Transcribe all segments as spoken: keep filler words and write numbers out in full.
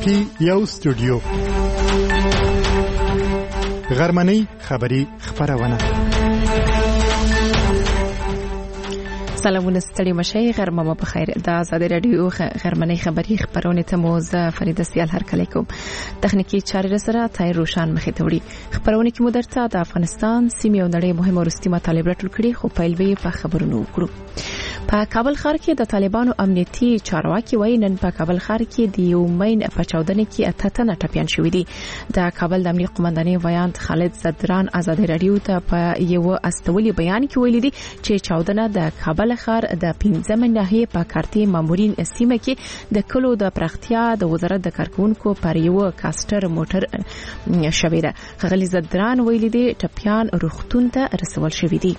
کې یو سټوډیو غرمنۍ خبری خبرونه. سلامونه ستړي مشي غرمه مو په خیر. د آزاد رادیو غرمنۍ خبری خبرونه ته مو ز فرید سیال هر کله کوم تخنیکی چارې سره تای روشان مخې ته وړي. خبرونه کې مو درته د افغانستان سیمه او نړۍ مهمه ورستي مطالب راټول کړي، خو پیلوي په خبرونو وکړو. په کابل ښار کې د طالبانو امنیتي چارواکي وایي نن په کابل ښار کې د یومین په چاودنه کې اته تنه ټپيان شوي دي. د کابل د امنیت قومندانۍ ویاند خالد زدران آزاد رادیو ته په یو استولي بیان کې ویلي دي چې چاودنه د کابل ښار د پنځمه ناحیه په کارتي مامورین سیمه کې د کلو د پراختیا د وزارت د کارکونکو پر یو کاستر موټر شوی ده. خالد زدران ویلي دي ټپيان روغتون ته رسول شوي دي.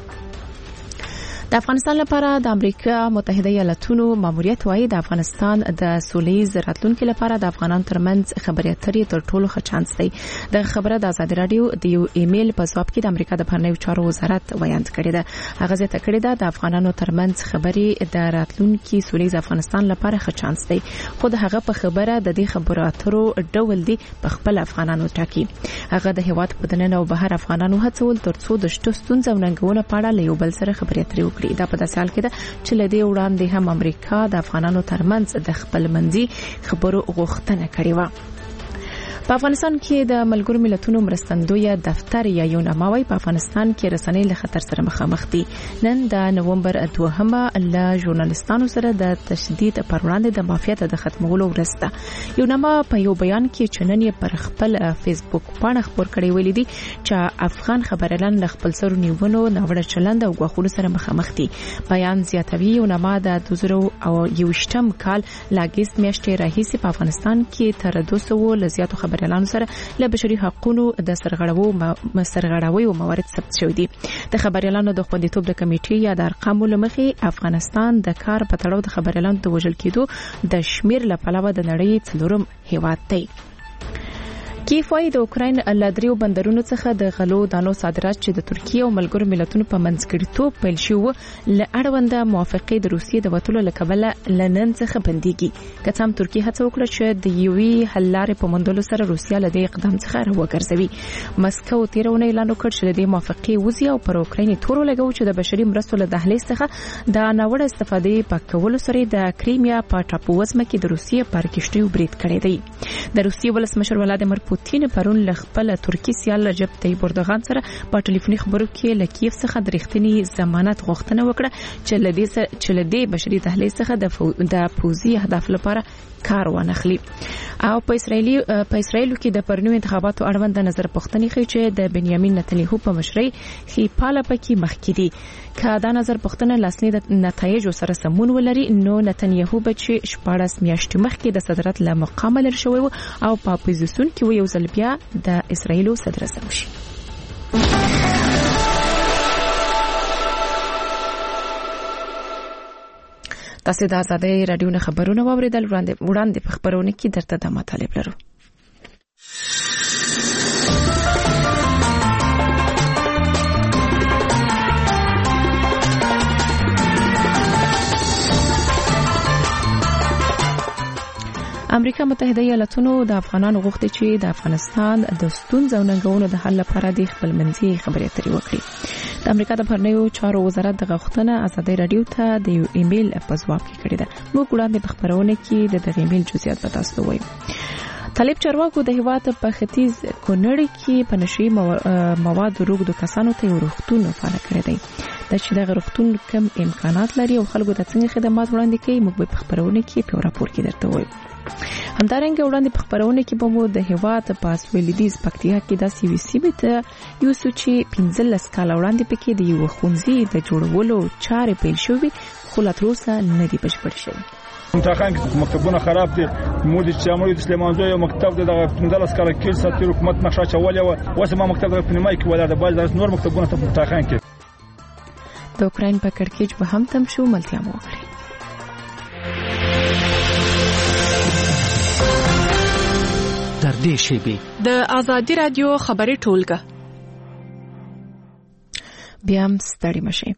د افغانستان لپاره د امریکا متحده ایالاتونو ماموریت وايي د افغانستان د سولهییز راتلونکو لپاره د افغانانو ترمنځ خبرې اترې تر ټولو ښه چانس دی. د خبره د آزاد رادیو د یو ایمیل په جواب کې د امریکا د بهرنیو چارو وزارت ویاند کړی ده. هغه زیاته کړی ده د افغانانو ترمنځ خبرې د راتلونکو سولهییز افغانستان لپاره ښه چانس دی، خو د هغه په خبره د دې خبرو اترو ډول دی په خپل افغانانو ټاکي. هغه د هیواد په دننه او بهر افغانانو هڅول ترڅو د شته ستونزو او ننګونو په اړه له یو بل سره خبرې اترې دا په داسې حال کې ده چې لدې وړاندې هم امریکا د افغانانو ترمنځ د خپل منځي خبرو غوښتنه کړې و. په افغانستان کې د ملګرو ملتونو مرستندوی دفتر یا یوناماوي په افغانستان کې رسنۍ له خطر سره مخامخ دي. نن د نومبر دوهمه له ژورنالستانو سره د تشدید پر وړاندې د مافیات د ختمولو ورسته. یوناما په یو بیان کې چنن یې پر خپل فیسبوک باندې خبر کړی ویلي دي چې افغان خبريالان له خپل سر نیونو ناوړه چلند او غوښتنو سره مخامخ دي. بیان زیاتوي یوناما د دوه زره او یوشتم کال لاګیست میاشتې راهیسې په افغانستان کې تر دوه سوه لزیاتو خبر اعلان سره له بشري حقوقو د سرغړاوو مسرغړاوي او موارد ثبت شوي دي. د خبريالانو د خوندیتوب د کمیټې یا د ارقامو لمخې افغانستان د کار په تړاو د خبريالانو د وژل کېدو د شمیر له پلوه د نړۍ څلورم هیواد دی. کیف وايي د اوکراین له دریو بندرونو څخه د غلو دانو صادرات چې د ترکیه او ملګرو ملتونو په منځګړیتوب پیل شو له اړونده موافقې د روسیې د وټولو لکبله لنن څخه بنديږي. کله هم ترکیه هڅه وکړه چې د یوې حل لارې په موندلو سره روسیه له دې اقدام څخه راوګرځوي. مسکو تیرونه اعلان وکړ چې د موافقې وزي او پر اوکراین تورو لګو چې د بشري مرستو له دهلیز څخه د ناوړه استفادې په کولو سره د کریمیا په ټاپووزمه کې د روسیې پر کشتیو برید کړی دی. د روسیې ولسمشر ولادیمیر پوتین پرون له خپل ترکی سیال رجب طیب اردوغان سره په ټلیفوني خبرو کې له کیف څخه د رښتینی ضمانت غوښتنه وکړه چې لدې چې لدې بشري دهلیز څخه د فو... د پوزي اهداف لپاره کار وانخلي. او په اسرایلی په اسرایل کې د پرنو انتخاباتو اړوند نظر پوښتنې کوي چې د بنیامین نتنیاهو په مشرۍ خې پاله پکې مخکې دي. که دا نظر پوښتنه لاسنی د نتایج سره سمون ولري نو نتنیاهو به چې شپږ میاشتې مخکې د صدارت له مقام لر شوی او په اپوزیسیون کې یو ځل بیا د اسرایلو صدر اعظم شي. تاسو د آزادۍ رادیو نه خبرونه واوریدل. وړاندې وړاندې په خبرونه کې درته د مطالب لرو. امریکا متحده ایالاتونو د افغانانو غوښتي چې د افغانستان د ستونزو ننګونو د حل لپاره د خپل منځي خبرې اترې وکړي. د امریکا د بهرنیو چارو وزارت د غوښتنه آزاد رادیو ته د یو ایمیل په جواب کې کړی ده. موږ وړاندې په خبرونه کې د دغه ایمیل جزئیات به تاسو ته وایو. طالب چارواکو د هیواد په ختیځ کونړ کې په نشي مواد روغدو کسانو ته یو روغتون فعال کړی دی. د چې د روغتون کم امکانات لري او خلکو د څنګه خدمات وړاندې کوي موږ په خبرونه کې په راپور کې درته وایو. همدارنګه وړاندې په خبرونه کې به مو د هیواد په سویلدیز پکتیا کې د سی وی سی بیت یو سوچي پنځلس کال وړاندې پکې د یو خونځي د جوړولو چارې پیل شوې خو لا تر اوسه نه دي بشپړ شوي. متخان کې مکتبونه خراب دي. مودي چې امر د سلیمان زوی مکتب د پنځلس کال کې ساتي حکومت نقشه چولې و اوس ما مکتب د پنیمای کې ولاده باز نور مکتبونه ته متخان کې د اوکراین په کړکېچ به هم تم شو ملتیا مو وکړي. در دې شیبې د آزادۍ رادیو خبري ټولګه بیا هم ستړي مشي.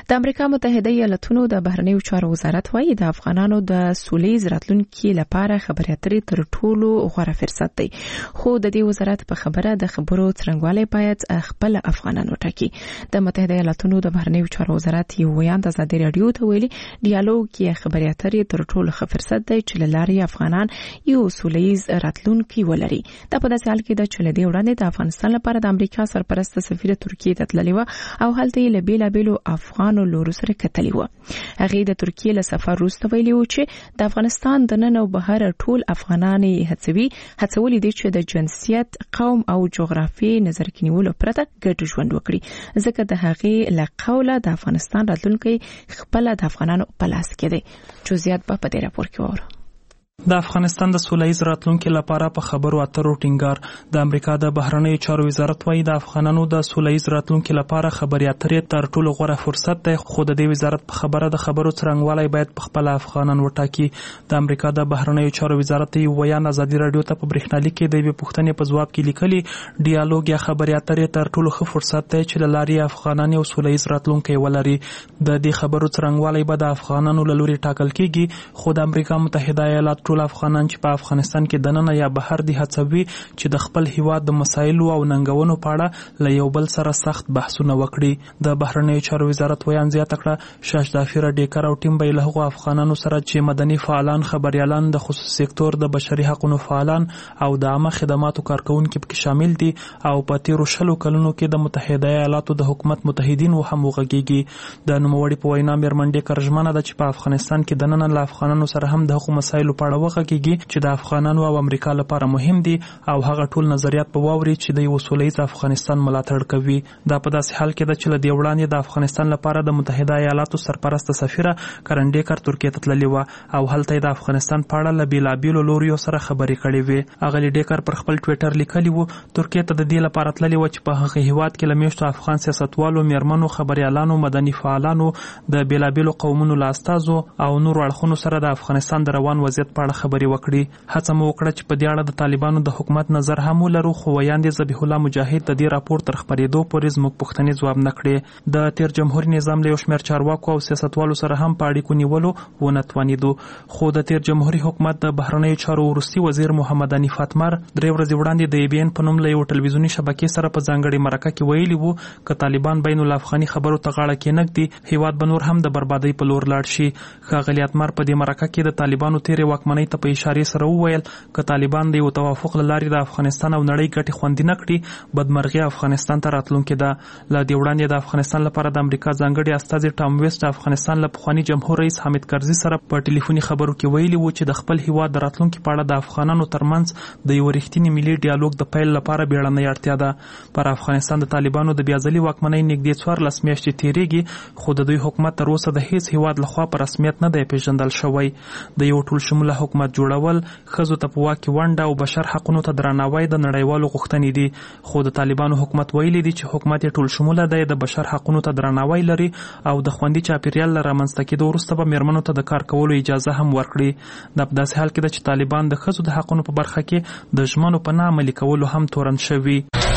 د امریکا متحده ایالاتونو د بهرنیو چارو وزارت وايي د افغانانو د سولې راتلونکي لپاره خبرې اترې تر ټولو غوره فرصت دی، خو د دې وزارت په خبره د خبرو څرنګوالی باید خپل افغانان وټاکي. د متحده ایالاتونو د بهرنیو چارو وزارت یو ویان د ازادي رادیو ته ویلي ډیالوګ یې خبرې اترې تر ټولو ښه فرصت دی چې له لارې افغانان یو سولهییز راتلونکی ولري. دا په داسې حال کې ده چې له دې وړاندې د افغانستان لپاره د امریکا سرپرست سفیر ترکیې ته تللې وه او هلته یې له بېلابېلو افغانو لورو سره کتلې وه. هغې د ترکیې له سفر وروسته ویلي و چې د افغانستان د نن او بهر ټول افغانان یې هڅوي هڅولي دي چې د جنسیت، قوم او جغرافیې نظر کې نیولو پرته ګډ ژوند وکړي، ځکه د هغې له قوله د افغانستان راتلونکی خپله د افغانانو په لاس کې دی. جزئیات به په دې راپور کې واورو. د افغانستان د سولهییز راتلونکي لپاره په خبرو اترو ټینګار. د امریکا د بهرنیو چارو وزارت وايي د افغانانو د سولهییز راتلونکي لپاره خبرې اترې تر ټولو غوره فرصت دی، خو د دې وزارت په خبره د خبرو څرنګوالی باید په خپل افغانان وټاکي. د امریکا د بهرنیو چارو وزارت یو ویان ازادي رادیو ته په برېښنالیک کې د یوې پوښتنې په ځواب کې لیکلي ډیالوګ یا خبرې اترې تر ټولو ښه فرصت دی چې له لارې افغانان یو سولهییز راتلونکی ولري. د دې خبرو څرنګوالی به د افغانانو له لوري ټاکل کیږي، خو د امریکا متحده ایالات ټول افغانان چې په افغانستان کې دننه یا بهر دي هڅوي چې د خپل هیواد د مسایلو او ننګونو په اړه له یو بل سره سخت بحثونه وکړي. د بهرنیو چارو وزارت ویان زیاته کړه شاشدافیره ډیکر او ټیم به له هغو افغانانو سره چې مدني فعالان، خبريالان، د خصوصي سکتور، د بشري حقوقو فعالان او د عامه خدماتو کارکونکو پکې شامل دي او په تیرو شلو کلونو کې د متحده ایالاتو د حکومت متحدین و هم وغږیږي. د نوموړي په وینا میرمن ډیکر ژمنه ده چې په افغانستان کې دننه له افغانانو سره هم د حقوقو مسایلو په اړه وغږیږي چې د افغانانو او امریکا لپاره مهم دي او هغه ټول نظریات په واوري چې د یو سولهییز افغانستان ملاتړ کوي. دا په داسې حال کې ده چې له دې وړاندې د افغانستان لپاره د متحده ایالاتو سرپرست سفیره کرن ډیکر ترکیې ته تللې وه او هلته د افغانستان په اړه له بېلابېلو لوریو سره خبرې کړې وې. اغلې ډیکر پر خپل ټویټر لیکلي وو ترکیې ته د دې لپاره تللې وه چې په هغه هیواد کې له میاشتو افغان سیاستوالو، میرمنو، خبريالانو، مدني فعالانو، د بېلابېلو قومونو له استازو او نورو اړخونو سره د افغانستان د روان وضعیت په اړه خبرې وکړي. هڅه مو وکړه چې په دې اړه د طالبانو د حکومت نظر هم ولرو، خو ویاندې ذبیح الله مجاهد د دې راپور تر خپرېدو پورې زموږ پوښتنې ځواب نه کړې. د تیر جمهوري نظام له یو شمېر چارواکو او سیاستوالو سره هم په اړیکو نیولو ونه توانېدو، خو د تیر جمهوري حکومت د بهرنیو چارو وروستي وزیر محمد حنیف اتمر درې ورځې وړاندې د ای بي ان په نوم له یو ټلویزیوني شبکې سره په ځانګړې مرکه کې ویلي وو که طالبان بین الافغاني خبرو ته غاړه کېنږدي هیواد به نور هم د بربادۍ په لور لاړ شي. ښاغلي اتمر په دې مرکه کې د طالبانو تیرې واکمنۍ ته په اشارې سره وویل که طالبان د یو توافق له لارې د افغانستان او نړۍ ګټې خوندي نه کړي بدمرغي افغانستان ته راتلونکې ده. له دې وړاندې د افغانستان لپاره د امریکا ځانګړي استازي ټام ویسټ افغانستان له پخواني جمهور رئیس حامد کرزي سره په ټلیفوني خبرو کې ویلي وو چې د خپل هیواد د راتلونکي په اړه د افغانانو ترمنځ د یو رښتیني ملي ډیالوګ د پیل لپاره بیړنۍ اړتیا ده. پر افغانستان د طالبانو د بیا ځلي واکمنۍ نږدې څوارلس میاشتې تېرېږي، خو د دوی حکومت تر اوسه د هیڅ هیواد لخوا په رسمیت نه دی پیژندل شوی. د یو ټول شموله حکومت جوړول، ښځو ته په واک کې ونډه او بشر حقونو ته درناوی د نړیوالو غوښتنې دي، خو د طالبانو حکومت ویلي دي چې حکومت یې ټول شموله دی، د بشر حقونو ته درناوی لري او د خوندي چاپیریال له رامنځته کېدو وروسته به میرمنو ته د کار کولو اجازه هم ورکړي. دا په داسې حال کې ده چې طالبان د ښځو د حقونو په برخه کې د ژمنو په نه عملي کولو هم تورن شوي.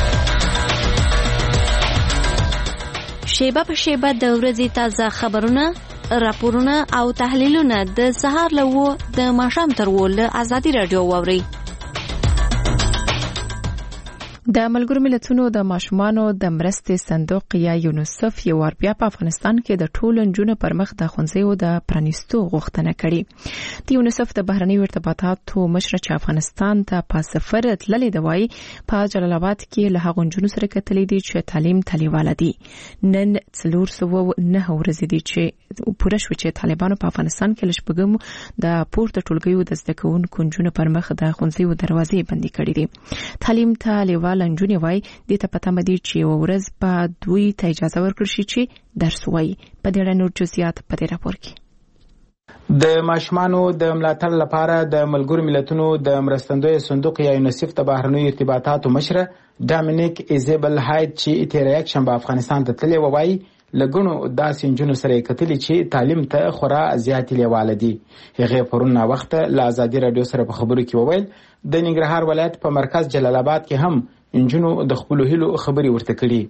شیبه په شیبه د ورځې تازه خبرونه، راپورونه او تحلیلونه د سهار له اوه د ماښام تر اوه له ازادي راډیو واورئ. د ملګرو ملتونو د ماشومانو د مرستې صندوق یا یونیسف یو وار بیا په افغانستان کې د ټولو نجونو پر مخ د ښوونځیو د پرانیستو غوښتنه کړې. د یونیسف د بهرنیو ارتباطاتو مشره چې افغانستان ته په سفر تللې ده وایي په جلال آباد کې له هغو نجونو سره کتلې دي چې تعلیم تلیواله دي. نن څلور سوه نهه ورځې دي چې پوره شوه چې طالبانو په افغانستان کې له شپږمو د پورته ټولګیو د زده کوونکو نجونو پر مخ د ښوونځیو دروازې بندي کړې دي. تعلیم تلیواله نجونې وایي دې ته پته مدي چې یوه ورځ به دوی ته اجازه ورکړل شي چې درس ووایي. په دې اړه نور جزئیات په دې راپور کې. د ماشومانو د ملاتړ لپاره د ملګرو ملتونو د مرستندوی صندوق یا یونیسف د بهرنیو ارتباطاتو مشره ډامینیک ایزابل هایت چې تېره یکشنبه افغانستان ته تللې وه وایي لګونو داسې نجونو سره یې کتلي چې تعلیم ته خورا زیاتې لیواله دي. هغې پرون ناوخته له ازادي راډیو سره په خبرو کې وویل د ننګرهار ولایت په مرکز جلال آباد کې هم نجونو د خپلو هیلو خبرې ورته کړي.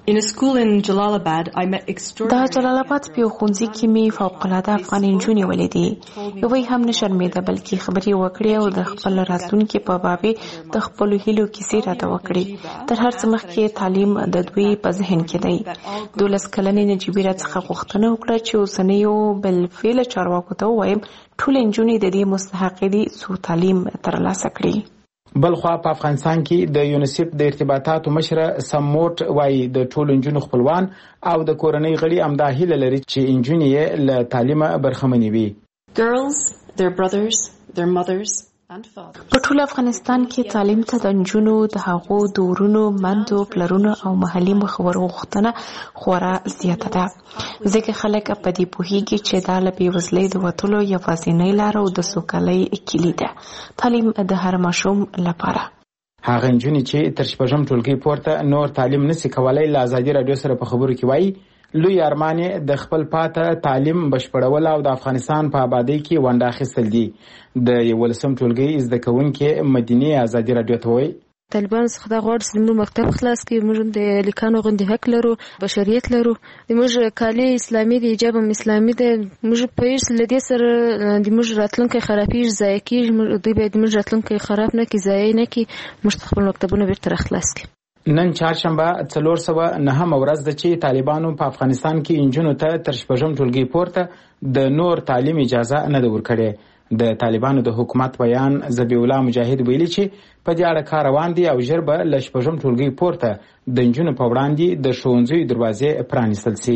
دا جلال آباد په ښوونځي کې می فوق العاده افغان انجونې ولیدې. یوې هم نه شرمېده بلکې خبرې وکړې او د خپل راتلونکي په باب د خپل هیلو کیسې راته وکړې. تر هر څه مخکې تعلیم د دوی په ذهن کې دی. دولس کلنې نجيبې راڅخه غوښتنه وکړه چې اوسنیو بالفعل چارواکو ته ووایم ټول انجونې د دې مستحق دي څو تعلیم ترلاسه کړي. بلخوا په افغانستان کې د یونیسف د ارتباطاتو مشره سموټ وایي د ټولو انجونو خپلوان او د کورنۍ غړي همدا هیله لري چې انجونې یې له تعلیمه برخمنې وي. Girls, their brothers, their mothers په ټول افغانستان کې تعلیم ته د نجونو د هغو د ورونو مندو پلرونو او محلي مخورو غوښتنه خورا زیاته ده. ځکه خلک په دې پوهیږي چې دا له بېوزلۍ د وتلو یوازینۍ لاره او د سوکالۍ کلي ده. تعلیم د هر ماشوم لپاره. هغه نجونې چې تر شپږم ټولګي پورته نور تعلیم نشي کولای له ازادي رادیو سره په خبرو کې وایي لوی ارمان د خپل پاته تعلیم بشپړول او د افغانستان په آبادی کې ونډه اخیستل دي. د یولسم ټولګي زده کوونکې مدینه ازادي رادیو ته وایي طالبان څخه دا غواړي چې موږ مکتب خلاص کړي، موږ د لیکانو غوندې حق لرو، بشریت لرو، موږ کالي اسلامي دی، حجاب هم اسلامي دی، موږ په هیڅ لدې سره د موږ راتلونکي خرابېږي، ضایع کېږي. دوی باید موږ راتلونکي خراب نه کړي، ضایع نه کړي، موږ خپل مکتبونه بیرته خلاص کړي. نن چهارشنبه څلور سوه نهم ورځ ده چې طالبانو په افغانستان کې انجونو ته تر شپږم ټولګي پورته د نور تعلیم اجازه نه ده ورکړې. د طالبانو د حکومت بیان ذبیح الله مجاهد ویلي چې په دې اړه کار روان دي او ژر به له شپږم ټولګي پورته د انجونو په وړاندې د ښوونځیو دروازې پرانیستل شي.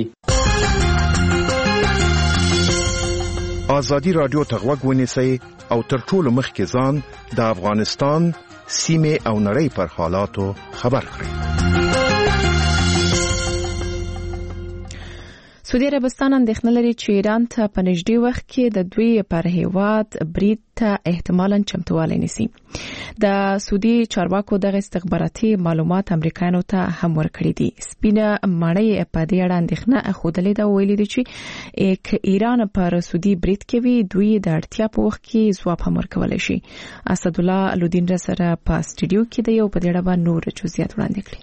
ازادي رادیو ته غوږ ونیسئ او تر ټولو مخکې ځان د افغانستان سیمه او نړۍ پر حالاتو خبر کړئ. سعودي عربستان اندېښنه لري چې ایران ته په نږدې وخت کې د دوی پر هیواد برید ته احتمالاً چمتووالی نیسي. د سعودي چارواکو دغه استخباراتي معلومات امریکایانو ته هم ورکړي دي. سپینه ماڼۍ په دې اړه اندېښنه ښودلې ده، ویلي دي چې که ایران پر سعودي برید کوي دوی د اړتیا په وخت کې ځواب هم ورکولی شي. اسدالله الودین را سره په سټوډیو کې دی او په دې اړه نور جزئیات وړاندې کړي.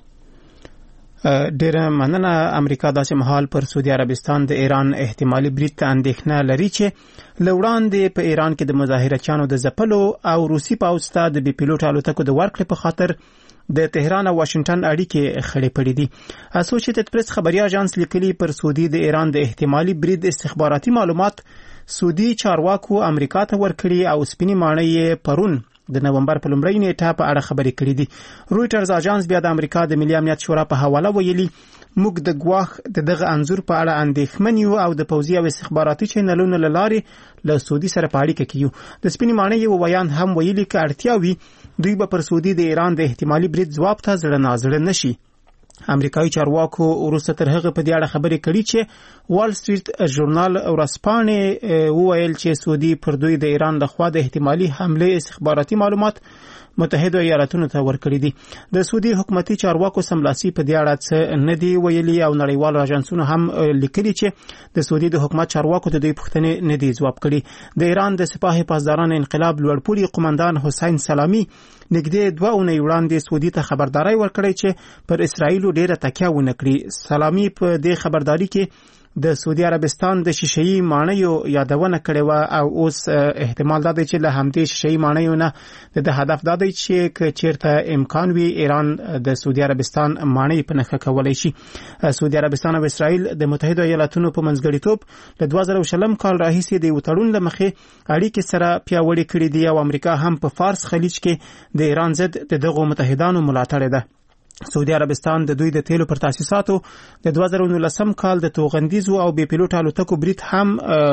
ډیره مننه. امریکا داسې مهال پر سعودي عربستان د ایران احتمالي برید ته اندېښنه لري چې لوړاندې په ایران کې د مظاهرچیانو د ځپلو او روسي پوځ ته د بي پیلوټ الوتکو د ورکړې په خاطر د تهران او واشنگټن اړیکې خړې پړې دي. اسوسییټډ پریس خبري اژانس لیکلي پر سعودي د ایران د احتمالي برید استخباراتي معلومات سعودي چارواکو امریکا ته ورکړي او سپینې ماڼۍ پرون د نومبر په لومړۍ نیټه په اړه خبرې کړې دي. رويټرز اژانس بیا د امریکا د ملي امنیت شورا په حواله ویلي موږ د ګواښ د دغه انزور په اړه اندېښمن یو او د پوځي او استخباراتي چینلونو له لارې له سعودي سره په اړیکه کې یو. د سپینې ماڼۍ یو ویان هم ویلي چې اړتیا وي دوی به پر سعودي د ایران د احتمالي برید ځواب ته زړه نازړه نشي. امریکایي چارواکو وروسته تر هغه په دې اړه خبرې کړې چې وال سټریټ ژورنال ورځپاڼې وویل چې سعودي پر دوی د ایران لخوا د احتمالي حمله استخباراتي معلومات متحده ایالاتونو ته ورکړي دي. د سعودي حکومتي چارواکو سملاسي په دې اړه څه نه دی ویلي او نړیوال اژانسونو هم لیکلي چې د سعودي د حکومت چارواکو ته د پښتنې نه دی ځواب کړي. د ایران د سپاه پاسداران انقلاب لوړپوړي قومندان حسین سلامي نږدې دوه اونۍ وړاندې سعودي ته خبرداري ورکړې چې پر اسرائیل ډیره تکیه ونه کړي. سلامي په دې خبرداري کې د سعودي عربستان د شیشه‌ای ماڼیو یادونه کړې و او اوس احتمال دا دی چې له همدې شیشه‌ای ماڼیو نه د هدف دا دی چې چیرته امکان وي ایران د سعودي عربستان ماڼۍ په نښه کولای شي. سعودي عربستان او اسرائیل د متحده ایالاتونو په منځګړیتوب له دوه زره شلم کال راهیسې د وټړون لمخې اړیکې سره پیاوړې کړې دي او امریکا هم په فارس خلیج کې د ایران ضد د دغو متحدانو ملاتړ ده. سعودي عربستان د دوی د تیلو پر تاسیساتو د دوه زره نولسم کال د توغندیزو او بي پیلوټ الوتکو برید هم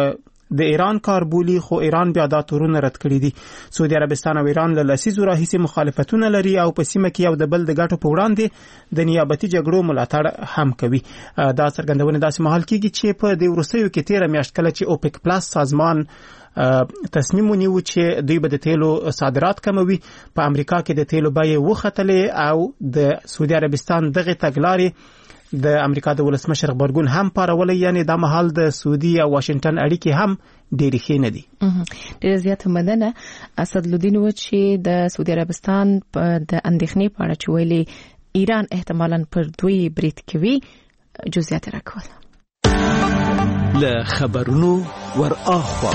د ایران کار بولی، خو ایران بیا دا تورونه رد کړی دي. سعودي عربستان او ایران له لسیزو راهیسې مخالفتونه لري او په سیمه کې یو د بل د ګټو په وړاندې د نیابتي جګړو ملاتړ هم کوي. دا څرګندونه داسې مهال کېږي چې په د وروستیو کې تیره میاشت کله چې اوپک پلاس سازمان تصمیم ونیو چې دوی به د تیلو صادرات کموي، په امریکا کې د تیلو بیې وختلې او د سعودي عربستان دغه تګلارې د امریکا د ولسمشر غبرګون هم پارولې. یعنی دا مهال د سعودي او واشنگټن اړیکې هم ډېرې ښې نه دي. ډېر زیات مننه. اسدالدین و چې د سعودي عربستان د اندېښنې په اړه چې ویلي ایران احتمالاً پر دوی برید کوي جزئیات راکول له خبرونو ور اخوا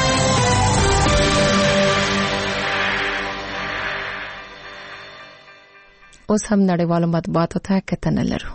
اوس هم نړیوالو مطبوعاتو ته کتنه لرو.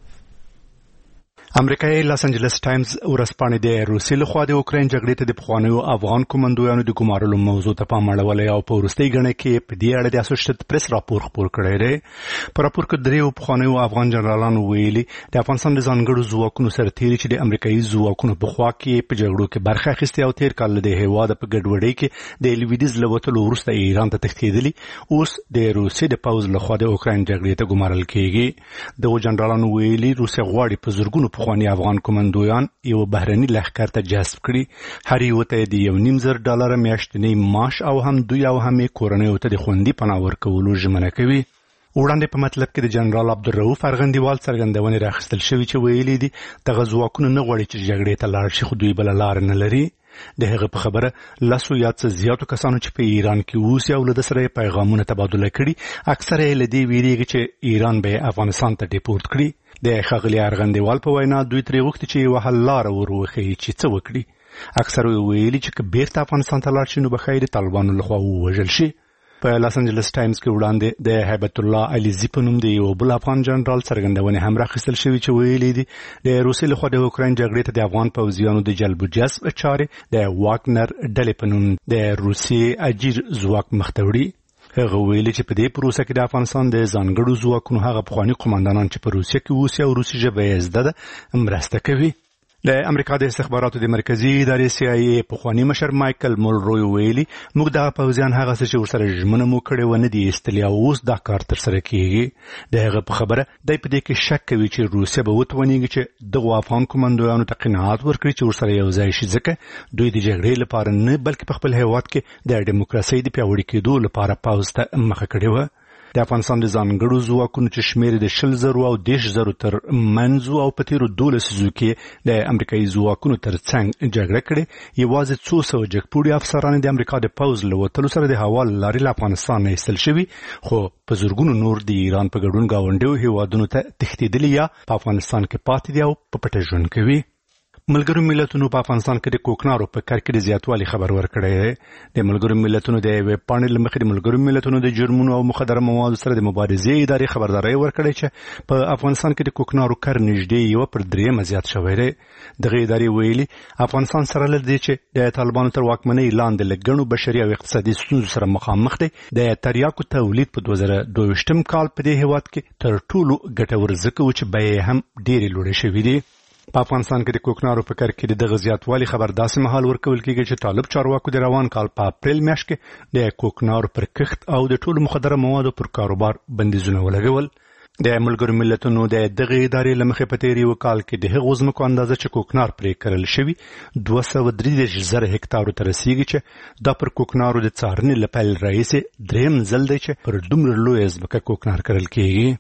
امریکایي لاس انجلس ټایمز ورځپاڼې د روسیې لخوا د اوکراین جګړې ته د پخوانیو افغان کمانډویانو د ګمارلو موضوع ته پام اړولی او په وروستۍ ګڼه کې په دې اړه د اسوسییټډ پریس راپور خپور کړی دی. په راپور کې دریو پخوانیو افغان جنرالانو ویلي د افغانستان د ځانګړو ځواکونو سرتیري چې د امریکایي ځواکونو په خوا کې په جګړو کې برخه اخیستې او تیر کال د هیواد په ګډوډۍ کې د لویدیځ له وتلو وروسته ایران ته تښتېدلي اوس د روسیې د پوځ لخوا د اوکراین جګړې ته ګمارل کېږي. دغو جنرالانو ویلي روسیه غواړي په زرګونو پخواني افغان کمانډویان یو بهرني لښکر ته جذب کړي. هر یو ته د یو نیم زر ډالر میاشتنی معاش او هم دوی او هم کورنیو ته د خوندي پناه ورکولو ژمنه کوي. وړاندې په مطلب کې د جنرال عبدالرؤف ارغندیوال څرګندونې راخیستل شوي چې ویلي دي دغه ځواکونه نه غواړي چې جګړې ته لاړ شي خو دوی بله لار نه لري. د هغه په خبره لسو یا څه زیاتو کسانو چې په ایران کې اوسي او له ده سره یې پیغامونه تبادله کړي اکثره یې له دې ویریږي چې ایران به افغانستان ته ډیپورت کړي. د ښاغلي ارغندیوال په وینا دوی ترې غوښتي چې یوه حل لاره ور وښیي چې څه وکړي. اکثرو یې ویلي چې که بیرته افغانستان ته لاړ شي نو به ښایي د طالبانو لخوا ووژل شي. په لاس انجلس ټایمز کې وړاندې د هیبت الله علیزي په نوم د یو بل افغان جنرال څرګندونې هم راخیستل شوي چې ویلي دي د روسیې لخوا د اوکراین جګړې ته د افغان پوځیانو د جلب و جذب چارې د واګنر ډلې په نوم د روسیې اجیر ځواک مخ ته وړي. هغه ویلي چې په دې پروسه کې د افغانستان د ځانګړو ځواکونو هغه پخواني قوماندانان چې په روسیه کې اوسي او روسي ژبه یې زده ده مرسته کوي. د امریکا د استخباراتو د مرکزی ادارې سی آی ای پخوانی مشر مایکل مولروی ویلي موږ د پوځیان هغه څه چې ورسره ژمنه مو کړې و نه دي ایستلي او اوس دا کار ترسره کیږي. د هغه په خبره دی په دې کې شک کوي چې روسیه به وتوانیږي چې دغه افغان کمانډویانو ته قناعت ورکړي چې ورسره یو ځای شي ځکه دوی د جګړې لپاره نه بلکې په خپل هیواد کې د ډیموکراسۍ د پیاوړي کېدو لپاره پوځ ته مخه کړې وه. د افغانستان د ځانګړو ځواکونو چې شمېر د شل زرو او دېرش زرو تر منځو او په تیرو دولسو کې د امریکایي ځواکونو تر څنګ جګړه کړې یوازې څو سوه جګپوړي افسران د امریکا د پوځ له وتلو سره د هوا له لارې له افغانستان نه ایستل شوي خو په زرګونو نور د ایران په ګډون ګاونډیو هیوادونو ته تښتېدلي یا په افغانستان کې پاتې دي او په پټه ژوند کوي. ملګرو ملتونو په افغانستان کې د کوکنارو په کار کې د زیاتوالي خبر ورکړی دی. د ملګرو ملتونو د ویب پاڼې له مخې د ملګرو ملتونو د جرمونو او مخدره موادو سره د مبارزې ادارې خبرداری ورکړی چې په افغانستان کې د کوکنارو کار نږدې یوه پر درېیمه زیات شوی دی. دغه ادارې ویلي افغانستان سره له دې چې د طالبانو تر واکمنۍ لاندې له ګڼو بشري او اقتصادي ستونزو سره مخامخ دی د تریاکو تولید په دوه زره دوه ویشتم کال په دې هیواد کې تر ټولو ګټور ځکه و چې بیې هم ډېرې لوړې شوي دي. په افغانستان کې د کوکنارو په کار کې د دغه زیاتوالي خبر داسې مهال ورکول کېږي چې طالب چارواکو د روان کال په اپریل میاشت کې د کوکنارو پر کښت او د ټولو مخدره موادو پر کاروبار بندیزونه ولګول. د ملګرو ملتونو د دغه ادارې له مخې په تیر یو کال کې د هغو ځمکو اندازه چې کوکنار پرې کرل شوي دوه سوه درې دېرش زره هکتارو ته رسیږي چې دا پر کوکنارو د څارنې له پیل راهیسې درېیم ځل دی چې پر دومره لویه ځمکه کوکنار کرل کېږي.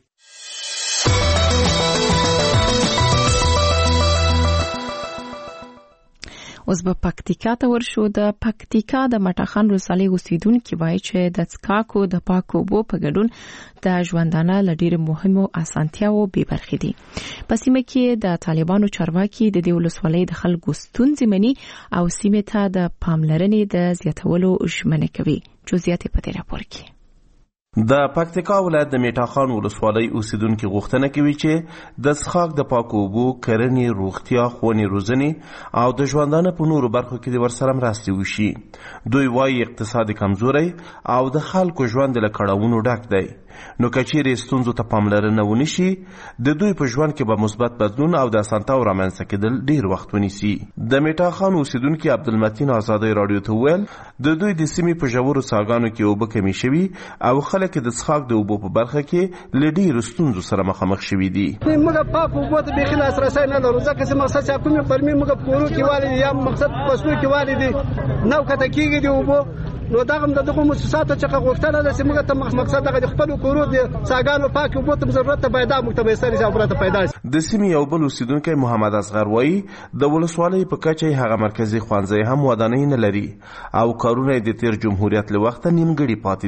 اوس به پکتیکا ته ورشو. د پکتیکا د مټاخان ولسوالۍ اوسیدونکي وایي چې د څښاکو د پاکو اوبو په ګډون د ژوندانه له ډېرو مهمو اسانتیاوو بې برخې دي. په سیمه کې د طالبانو چارواکي د دې ولسوالۍ د خلکو ستونزې مني او سیمې ته د پاملرنې د زیاتولو ژمنه کوي. جزئیات په دې راپور کې. د پکتیکا ولایت د میټاخان ولسوالۍ اوسیدونکي غوښتنه کوي چې د څښاک د پاکو اوبو، کرنې، روغتیا، ښوونې روزنې او د ژوندانه په نورو برخو کې د ورسره مرستې وشي. دوی وایي اقتصاد کمزوری او د خلکو ژوند له کړاوونو ډک دی، نو که چیرې ستونزو ته پاملرنه ونشي د دوی په ژوند کې به مثبت بدلون او د اسانتیاو رامنځته کېدل ډیر وخت ونیسي. د میټاخان اوسیدونکي عبدالمتین آزادۍ راډیو ته وویل د دوی د سیمې په ژورو څاګانو کې اوبه کمې شوي او خلک د څښاک د اوبو په برخه کې له ډیرو ستونزو سره مخامخ شوي دي. موږ پاک اوبو ته بیخي لاسرسی نه لرو ځکه چې مقصد چې کومې فرمې موږ په کورو کې والي یا مقصد په فصلو کې والي دي نو کته کېږي د اوبو نو دغه د دغه مؤسساتو څخه غوښتنه ده چې موږ ته مقصد دغه خپل کورو د څاګانو پاک اوبو ته ضرورت پیدا موږ ته به سره ضرورت پیدا شي. د سیمې یو بل اوسیدونکی محمد اصغر وایي د ولسوالۍ په کچه هغه مرکزي ښوونځی هم ودانۍ نه لري او کارونه د تیر جمهوریت له وخته نیمګړي پاتې دي.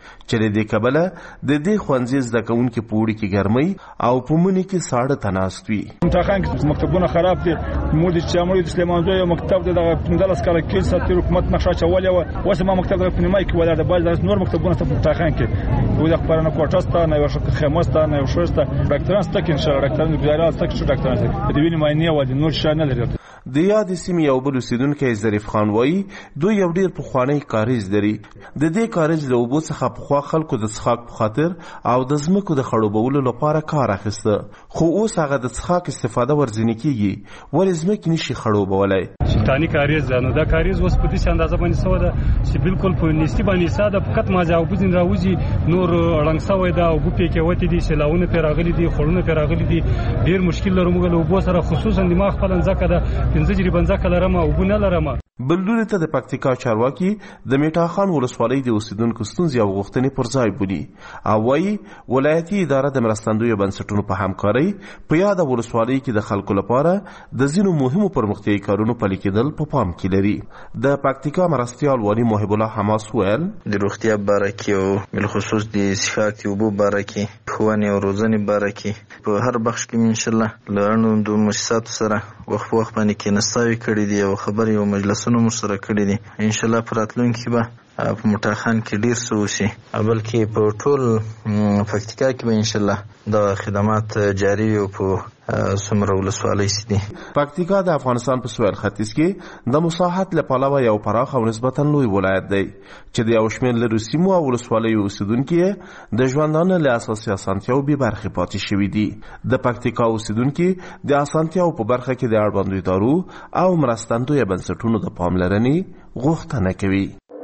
چې د دې کبله د دې ښوونځي زده کوونکي په اوړي کې ګرمۍ او په مني کې ساړه ته ناست وي. امتحان کې مکتبونه خراب دي. مودي چې عملي د سلیمان زوی یو مکتب د پنځلس کاله کې ساتي حکومت نقشه چولې و. اوس ما مکتب د پنیمای کې ولاړ د باز نور مکتبونه ته امتحان کې و د خبرونه کوټسته نه یو شکه خمسته نه یو شوسته ډاکټران ستک ان شاء الله ډاکټران ګزارال ستک شو ډاکټران د وینې ماینه و د نور شانه لري. د یاد سیمې یو بل اوسیدونکی ظریف خان وایي دوی یو ډیر پخوانی کاریز لري. د دې کاریز له اوبو څخه پخوا خلکو د څښاک په خاطر او د ځمکو د خړوبولو لپاره کار اخیسته، خو اوس هغه د څښاک استفاده ورځنی کیږي ولې ځمکې نشي خړوبولای. سلطاني کاریز نو دا کاریز اوس په دې اندازه باندې سو ده چې بالکل په نسبت باندې ساده فقط ما ځاو بزین راوځي نور اړنګ سوی دا او په کې وتی دي سلاونه پیراغلي دي خړونه پیراغلي دي ډیر مشکل لرم غو بو سره خصوصا دماغ خپل ځکه ده پنځه جری بنځکه لرم او بونه لرم. بلدون ته د پکتیکا چارواکي د میټاخان ولسوالۍ د اوسیدونکو ستونزې او غوښتنې پر ځای بولي او وايي ولایتي اداره د مرستندویو بنسټونو په همکارۍ په یاده ولسوالۍ کې د خلکو لپاره د ځینو مهمو پرمختیایي کارونو پلي کېدل په پام کې لري. د پکتیکا مرستیال والي محب الله حماس ویل د روغتیا باره کې او بالخصوص د څښاک اوبو باره کې ښوونې او روزنې باره کې په هر بخش کې ان شاء الله له اړوندو مؤسساتو سره وخت په وخت باندې کېناستاوي کړي دي او خبرې او مجلسونه مو سره کړي دي. ان شاء الله په راتلونکي به په مټاخان کې ډیر څه وشي بلکې په ټول پکتیکا کې به ان شاء الله دا خدمات جاري وي او په څومره ولسوالۍ سي دي. پکتیکا د افغانستان په سویل ختیځ کې د مساحت له پلوه یو پراخ او نسبتا لوی ولایت دی چې د یو شمېر لرو سیمو او ولسوالیو اوسیدونکي د ژوندانه له اساسي اسانتیاو بې برخې پاتې شوي دي. د پکتیکا اوسیدونکي د اسانتیاو په برخه کې د اړوندو ادارو او مرستندویه بنسټونو د پاملرنې غوښتنه کوي.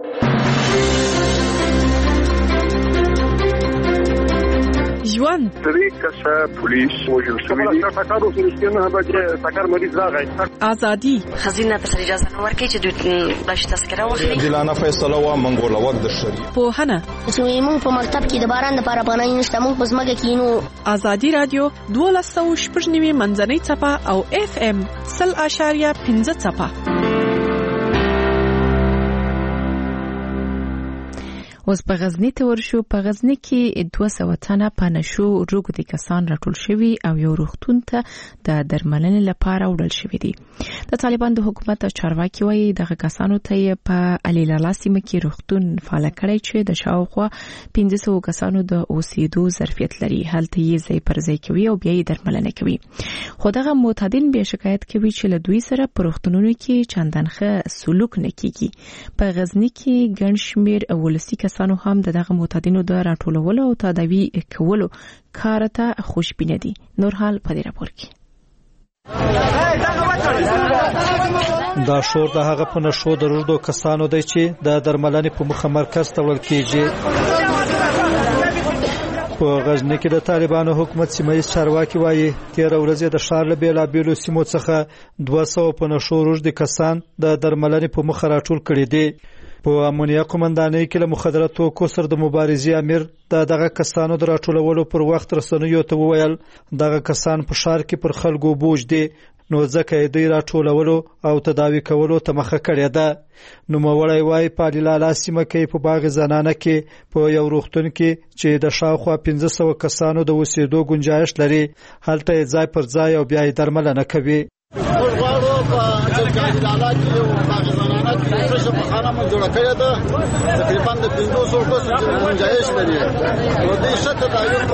ژوند درې کسه پولیس وژل شوي دي. ټکر وسو نه به ټکر مریض راغی. ازادي خزینه ته اجازه نه ورکړي چې دوی بلش تذکره واخلي. دلانه فیصله وا منګول وخت د شری پوهنه چې موږ په مکتب کې د باران لپاره پناه نشته موږ په ځمکه کې نو. ازادي رادیو دوه سوه شپږ نوي منځنۍ څپه او اف ام سل اشاریه پنځه څپه. اوس په غزنی ته ورشو. په غزنی کې دوه سوه تنه په نشو روږدي کسان راټول شوي او یو روغتون ته د درملنې لپاره وړل شوي دي. د طالبان د حکومت چارواکي وایي دغه کسانو ته په علي لالا سیمه کې روغتون فعال کړی چې د شاوخوا پنځه سوه کسانو د اوسېدو ظرفیت لري. هلته یې ځای پر ځای کوي او بیا یې درملنه کوي. خو دغه معتادین بیا شکایت کوي چې له دوی سره په روغتونونو کې چندان ښه سلوک نه کیږي. په غزنی کې ګڼ شمېر ولسي کسانو هم د دغه معتادینو د راټولولو او تداوی کولو کار ته خوشبینه دي. نور حال په دې راپور کې. دا شور د هغه په نشو د روږدو کسانو دی چې د درملنې په مخه مرکز ته وړل کیږي. په غزنی کې د طالبانو حکومت سیمایي چارواکي وایي تیر ورځ د ښار له بیلابیلو سیمو څخه دوه سوه په نشو روږدي کسان د درملنې په مخه راټول کړي دي. په امونیا قومندانۍ کې له مخدره توکو سره د مبارزې امیر د دغه کسانو د راټولولو پر وخت رسنیو ته وویل دغه کسان په ښار کې پر خلکو بوج دي نو ځکه یې دوی راټولولو او تداوی کولو ته مخه کړې ده. نوموړی وایي په علي لالا سیمه کې په باغ زنانه کې په یو روغتون کې چې د شاوخوا پنځه سوه کسانو د اوسېدو گنجایش لري هلته یې ځای پر ځای او بیا یې درملنه کوي. موږ غواړو په علي لالا کې یو باغ زنانه کې څه شفاخانه مو جوړه کړې ده تقریبا د پنځه سوه کسو گنجایش لري نو دې شته دا یو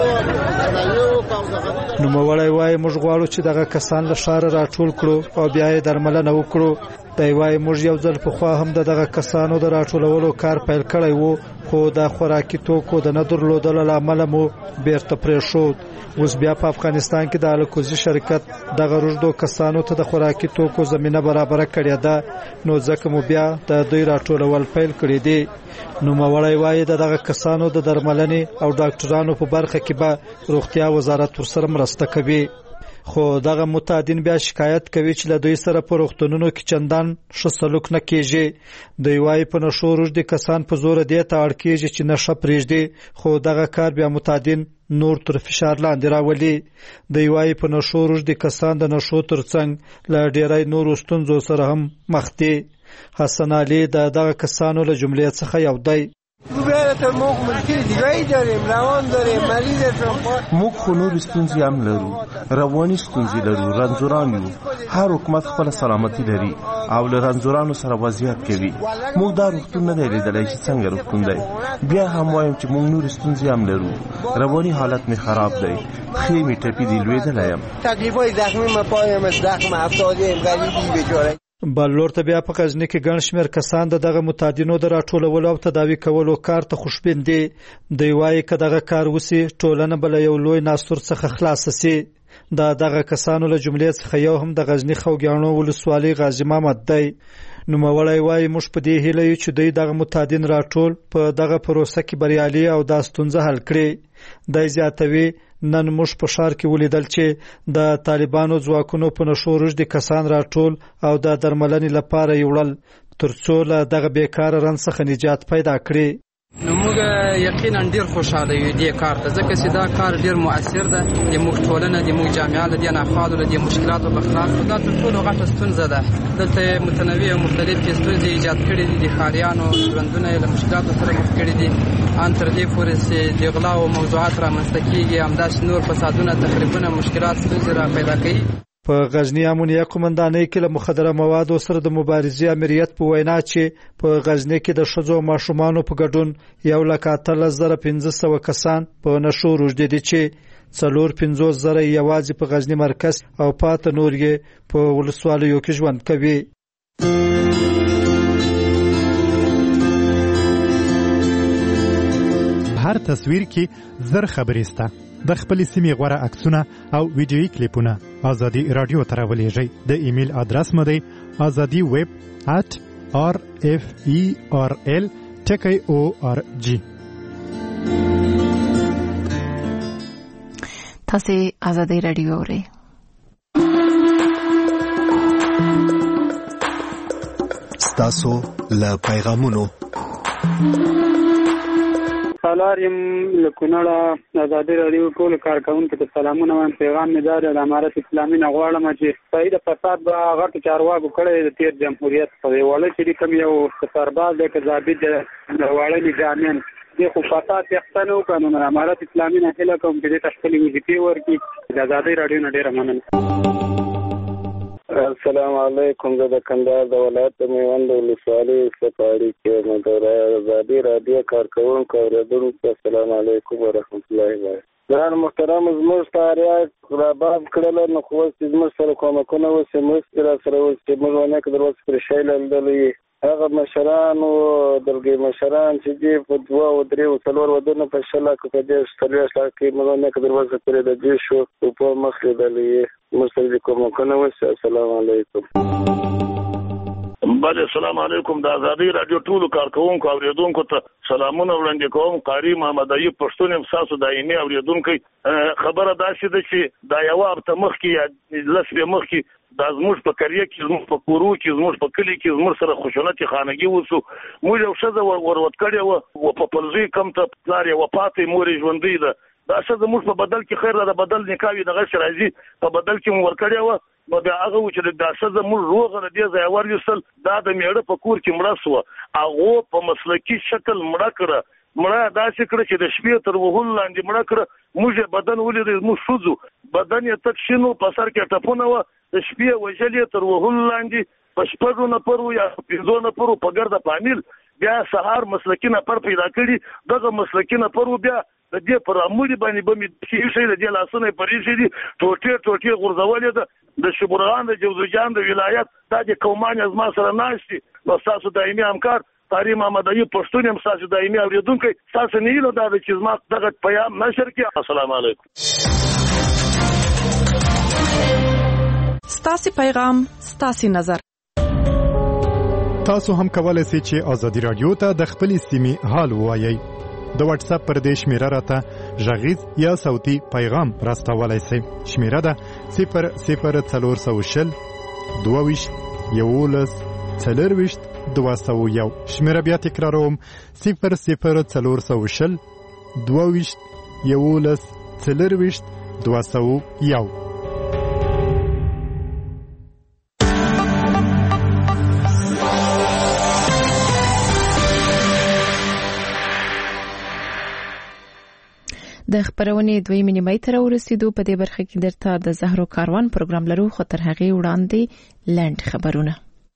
نوموړی وایي موږ غواړو چې دغه کسان له ښاره راټول کړو او بیا یې درملنه وکړو. دی وایي موږ یو ځل پخوا هم د دغه کسانو د راټولولو کار پیل کړی وو خو د خوراکي توکو د نه درلودلو له امله مو بیرته پرېښود. اوس بیا په افغانستان کې د الکوزي شرکت دغه روږدو کسانو ته د خوراکي توکو زمینه برابره کړې ده نو ځکه مو بیا د دوی راټولول پیل کړي دي. نوموړی وایي د دغه کسانو د درملنې او ډاکټرانو په برخه کې به روغتیا وزارت ورسره مرسته کوي. خو دغه معتادین بیا شکایت کوي چې له دوی سره په روغتونونو کې چندان ښه سلوک نه کیږي. دوی وایي په نشو روږدي کسان په زور دې ته اړ کیږي چې نشه پرېږدي خو دغه کار بیا معتادین نور تر فشار لاندې راولي. دوی وایي په نشو روږدي کسان د نشو ترڅنګ له ډیری نورو ستونزو سره هم مخ دي. حسن علي د دغه کسانو له جملې څخه یو دی. ته موږ ملګري دیوای داریم روان داریم مریض موږ خو نور ستونزې هم لرو رواني ستونزې لرو رنځوران یو هر حکومت خپل سلامتی لري او له رنځورانو سره وضعیت کوي موږ دا روغتون نه دی لیدلی چې څنګه روغتون دی بیا هم وایم چې موږ نور ستونزې هم لرو رواني حالت مې خراب دی پښې مې ټپي دي لوېدلی یم تکلیفای زخمي مې پایم زخم افتاده یم غریبي بیچاره بلور ته بیا په غزنی کې ګڼ شمېر کسان د دغه متادینو د راټولولو او تداوی کولو کار ته خوشبین دي دوی وایي که دغه کار وسي ټولنه به له یو لوی ناستور څخه خلاصه سي د دغه کسانو له جملې څخه یو هم د غزنی خوږیاڼو ولسوالۍ غازي محمد دی نوموړی وایي موږ په دې هیله یو چې دوی دغه متادین راټول په دغه پروسه کې بریالي او دا ستونزه حل کړي دی زیاتوي نن موږ په ښار کې ولیدل چې د طالبانو ځواکونو په نشو روږدي کسان راټول او د درملنې لپاره یوړل ترڅو له دغه بیکاره رنځ څخه نجات پیدا کړي نو موږ یقینا ډیر خوشاله یو دې کار ته ځکه چې دا کار ډیر مؤثر ده د موږ ټولنه د موږ جامعه له دې نه خالو له دې مشکلاتو په خلاص دا تر ټولو غټه ستونزه ده دلته متنوع او مختلف ستونزې ایجاد کړي دي د خاریانو ژوندونه له مشکلاتو سره مخ کړي دي ان تر دې پورې چې د غلا او موضوعات را منځکیږي همداش نور فسادونه تقریبا مشکلات ستونزې را پیدا کوي په غزنی امنیه قومندانۍ کې له مخدره موادو سره د مبارزې امریت په وینا چې په غزنی کې د ښځو او ماشومانو په ګډون یو لک اتلس زره پنځه سوه کسان په نشو روږدي دي چې څلور پنځوس زره یوازې په غزنی مرکز او پاته نور یې په ولسوالیو کې ژوند کوي هر تصویر کې زر خبرې سته د خپل سیمې غوړه عکسونه او ویډیوي کلیپونه ازادي رادیو ته راولېږئ د ایمیل ادرس مو دی azadi web at r f e r l ټکی او ار جی تاسو ازادي رادیو اورئ ستاسو له پیغامونو سلام له کونړه ازادي رادیو ټول کارکونکو ته سلامونه وایم پیغام مې دا د امارت اسلامي نه غواړم چې صحیح د فساد به غټ چارواکو کړی د تیر جمهوریت په وړاندې چې کوم یو سرباز د ضابط د وړاندې نظامیان د خو فساد پښتنو قانون امارت اسلامي نه هله کوم چې د تشکیل وظیفې ورکړي د ازادي رادیو نه ډیره مننه السلام علیکم زه د کندهار د ولایت میوند ولسوالۍ سپاړي کې مدیر ازادي رادیو کارکونکو اوریدونکو السلام علیکم ورحمت الله وبرکاته ګران محترم زموږ تاریخ را باب کړل نو خو زموږ سره کومکونه وسه مرستې را سره وسه موږ ونه کړو پر شی لاندلې هغه مشران او درګي مشران چې دی په دوه او درې او څلور ودونه په شلا کې په دې ستړیا شلا کې موږ نه کړو وسه پرې د دې شو په مخ لیدلې مستری کومکونه وسه السلام علیکم بله السلام علیکم د ازادي رادیو ټول کارکونکو اوریدونکو ته سلامونه وړاندې کوم قاری محمد ایوب پښتون هم تاسو دایمي اوریدونکو خبره دا شي چې دا یو هفته مخکې لسبه مخکې د زموږ په کریه کې زموږ په کورو کې زموږ په کلی کې زموږ سره خشونت خانګي وسو موږ یو شزه وروت کړی و په پلزي کم ته پلار یې وفاتې مورې ژوندۍ ده دا شزه موږ په بدل کې خیر ده بدل نکاوي د غش راځي په بدل کې مو ورکړی و نو دا هغه چې دا شزه موږ روغ نه دی ځای ورسل دا د میړه په کور کې مړه سو هغه په مسلکی شکل مړه کړه مړه داسې کړه چې د شپې تر وهل لاندې مړه کړه موږ بدن ولې موږ شوزو بدن یې تک شنو په سر کې ټپونه و د شپې وجلې تر وهل لاندې په شپږو نه پرو یا پنځو نه پرو په ګرده پامل بیا سهار مسلکی نه پر پیدا کړي دغه مسلکی نه پرو بیا د دې پر اموري باندې به مې شي د دې لاسونه پرېږي دي ټوټې ټوټې غورځولې ده د شبرغان د جوزجان د ولایت دا د قومان از ما سره ناشتي نو تاسو دایمي همکار قاری محمد ایوب پښتون هم تاسو دایمي اوریدونکو تاسو نه یو دا چې ما دغه پیغام نشر کړي السلام علیکم ستاسو پیغام ستاسو نظر تاسو هم کولای شئ چې ازادي رادیو ته د خپل سیمې حال ووایئ د واتس اپ پر دې شمیره راته ژغیز یا صوتي پیغام راستولای شئ شمیره ده صفر صفر څلور سوه شل دوه ویشت یولس څلور ویشت دوه سوه یو شمیره بیا تکراروم صفر صفر څلور سوه شل دوه ویشت یولس څلور ویشت دوه سوه یو د خبرونې دویمې نیمه تر ورسېدو په دې برخه کې درته د زهرو کاروان پروګرام لرو، خو تر هغې وړاندې لنډ خبرونه.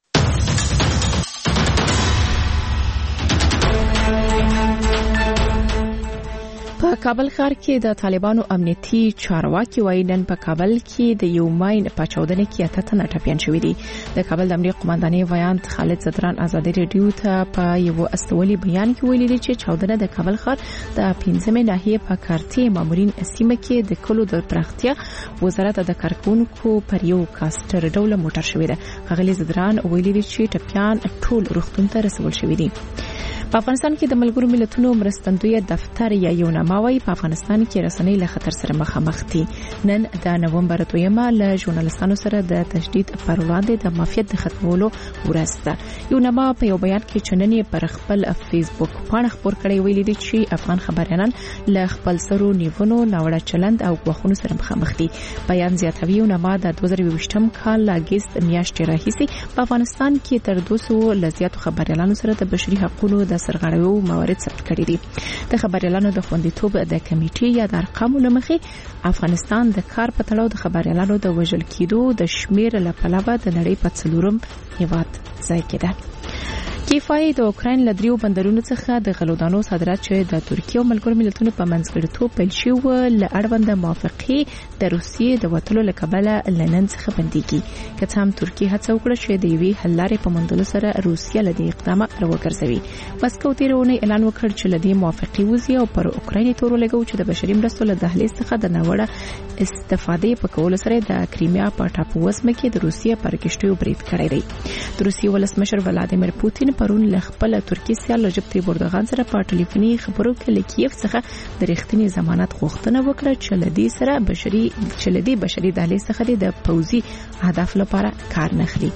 په کابل ښار کې د طالبانو امنیتي چارواکي وایي نن په کابل کې د یو ماین په چاودنه کې اته تنه ټپیان شوي دي. د کابل د امنیت قومندانۍ ویاند خالد زدران ازادي رادیو ته په یو استولي بیان کې ویلي چې چاودنه د کابل ښار د پنځمې ناحیې په کارتي مامورین سیمه کې د کلو د پراختیا وزارت د کارکونکو پر یو کاستر ډول موټر شوی ده. ښاغلي زدران ویلي چې ټپیان ټول روغتون ته رسول شوي دي. په افغانستان کې د ملګرو ملتونو مرستندوی دفتر یا یوناماوي په افغانستان کې رسنۍ له خطر سره مخامخ دي. نن د نومبر دویمه له ژورنالستانو سره د تشدید پر وړاندې د مافیت د ختمولو ورځ ده. یوناما په یو بیان کې چننې پر خپل فیسبوک پاڼه خپور کړی ویلي دي چې افغان خبريالان له خپل سرو نیونو ناوړه چلند او غوښتنو سره مخامخ دي. بیان زیاتوي یوناما د دوه زره یوویشتم کال اگست میاشتې راهیسې په افغانستان کې تر دوه سوه لزیاتو خبريالانو سره د بشري حقوقو د سرغړونو موارد ثبت کړي دي. د خبريالانو د خوندیتوب د کمیټې یا د ارقامو لمخې افغانستان د کار په تړاو د خبريالانو د وژل کېدو د شمیر له پلوه د نړۍ په څلورم هیواد ځای کې ده. کیفای د اوکراین له دریو بندرونو څخه د غلودانو صادرات چې د ترکیه او ملګرو ملتونو په منځګړیتوب پیل شوی له اړوند موافقې د روسیې د وټلو له کبله لنن څخه بنديږي. که څه هم ترکیه هڅه وکړه چې د یوې حل لارې په موندلو سره روسیه له دې اقدامه راوګرځوي. مسکو تیرونه اعلان وکړ چې له دې موافقې وځي او پر اوکراین تور ولګو چې د بشري مرستو له دهلیز څخه د ناوړه استفادې په کولو سره د کریمیا په ټاپو وسمه کې د روسیې پر کشتیو برید کړی دی. د روسیې ولسمشر ولادیمیر پوتین پرون له خپل ترکیه سیال رجب طیب اردوغان سره په ټلیفوني خبرو کې له کیف څخه د رښتینی ضمانت غوښتنه وکړه چې له دې سره بشري چې له دې بشري دهلیز څخه د پوځي هدف لپاره کار نه اخلي.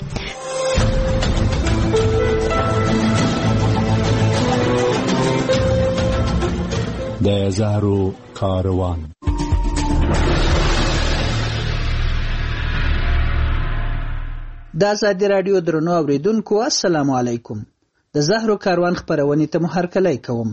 د زهرو کاروان. د آزادي رادیو درنو اوریدونکو السلام علیکم. د زهرو کاروان خبرونې ته مو هرکلی کوم.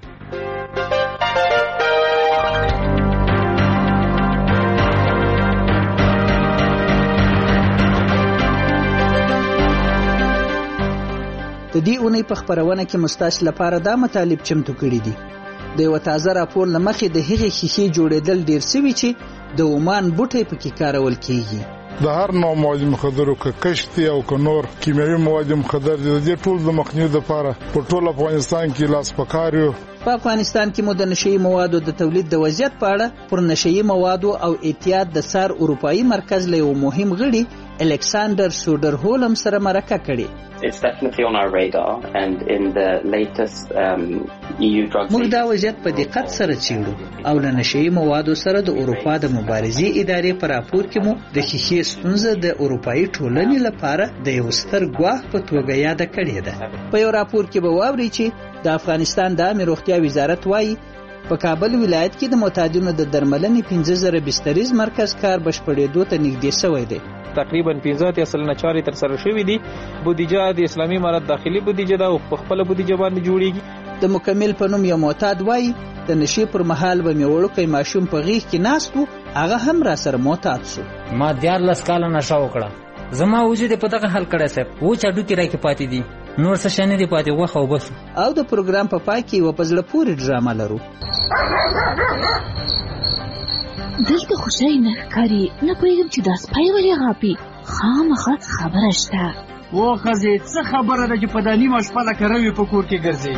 د دې اونۍ په خبرونه کې مستاس لپاره دا مطالب چمتو کړي دي. د یو تازه راپور لمخې د هغې ښیښې جوړېدل ډیر سوي چې د عمان بوټي پکې کارول کیږي. د هر نوع مواد مخدرو که کشتي او که نور کیمیاوي مواد مخدر دي، د دې ټول د مخنیوي لپاره په ټول افغانستان کې لاس پکار یو. په افغانستان کې مو د نشئی موادو د تولید د وضعیت په اړه پر نشئی موادو او احتیاط د سار اروپایي مرکز له یو مهم غړي الکساندر سودر هولم سره مرکه کړې. It's definitely on our radar and in the latest um, E U drug موږ دا وضعیت په دقت سره څېړو او له نشئی موادو سره د اروپا د مبارزې ادارې په راپور کې مو د ښیښې ستونزه د اروپایي ټولنې لپاره د یو ستر ګواښ په توګه یاده کړې ده. په یو راپور کې به واورئ چې د افغانستان د عامې روغتیا وزارت وایي په کابل ولایت کې د معتادینو د درملنې پنځه زره بستریز مرکز کار بشپړېدو ته نږدې شوی دی. تقریبا پنځه اتیا سلنه چارې تر سره شوې دي. بودیجه د اسلامي امارت داخلي بودیجه ده او په خپل بودیجه باندې جوړیږي. د مکمل په نوم یو معتاد وایي د نشې پر مهال به مې وړوکی ماشوم په غېږ کې ناست و، هغه هم را سره معتاد شو. ما دیارلس کاله نشه وکړه. زما وجود په دغه حال کړی صاحب، وچ هډوکي راکې پاتې دي، نور څه شی نه دي پاتې، غوښه او بس. او د پروګرام په پای کې یوه په زړه پورې ډرامه لرو. دلته خو شی نه ښکاري، نه پوهېږم چې دا سپی ولې غاپي. خامخا خبره شته. و ښځې څه خبره ده چې په دا نیمه شپه لکه روي په کور کې ګرځي.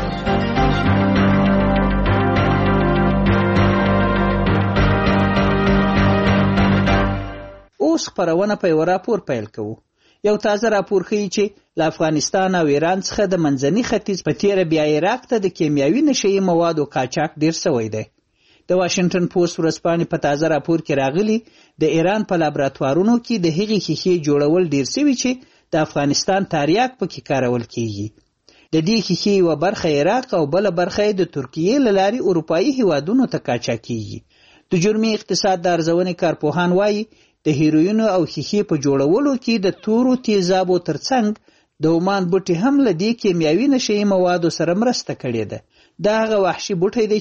اوس خپرونه په یو راپور پیل کوو. یو تازه راپور ښیي چې له افغانستان او ایران څخه د منځني ختیځ په تیره بیا عراق ته د کیمیاوي نشهیي موادو قاچاق ډیر سوی دی. د واشنگټن پوسټ ورځپاڼې په تازه راپور کې راغلي د ایران په لابراتوارونو کې د هغې ښیښې جوړول ډیر سوي چې د افغانستان تاریاک پکې کارول کیږي. د دې ښیښې یوه برخه عراق او بله برخه یې د ترکیې له لارې اروپایي هیوادونو ته قاچاقېږي. د جرمي اقتصاد د ارزونې کارپوهان وایي د هیروینو او ښیښې په جوړولو کې د تورو تیزابو ترڅنګ د عمان بوټي هم له دې کیمیاوي نشهیي موادو سره مرسته کړې ده. دا هغه وحشي بوټی دی چې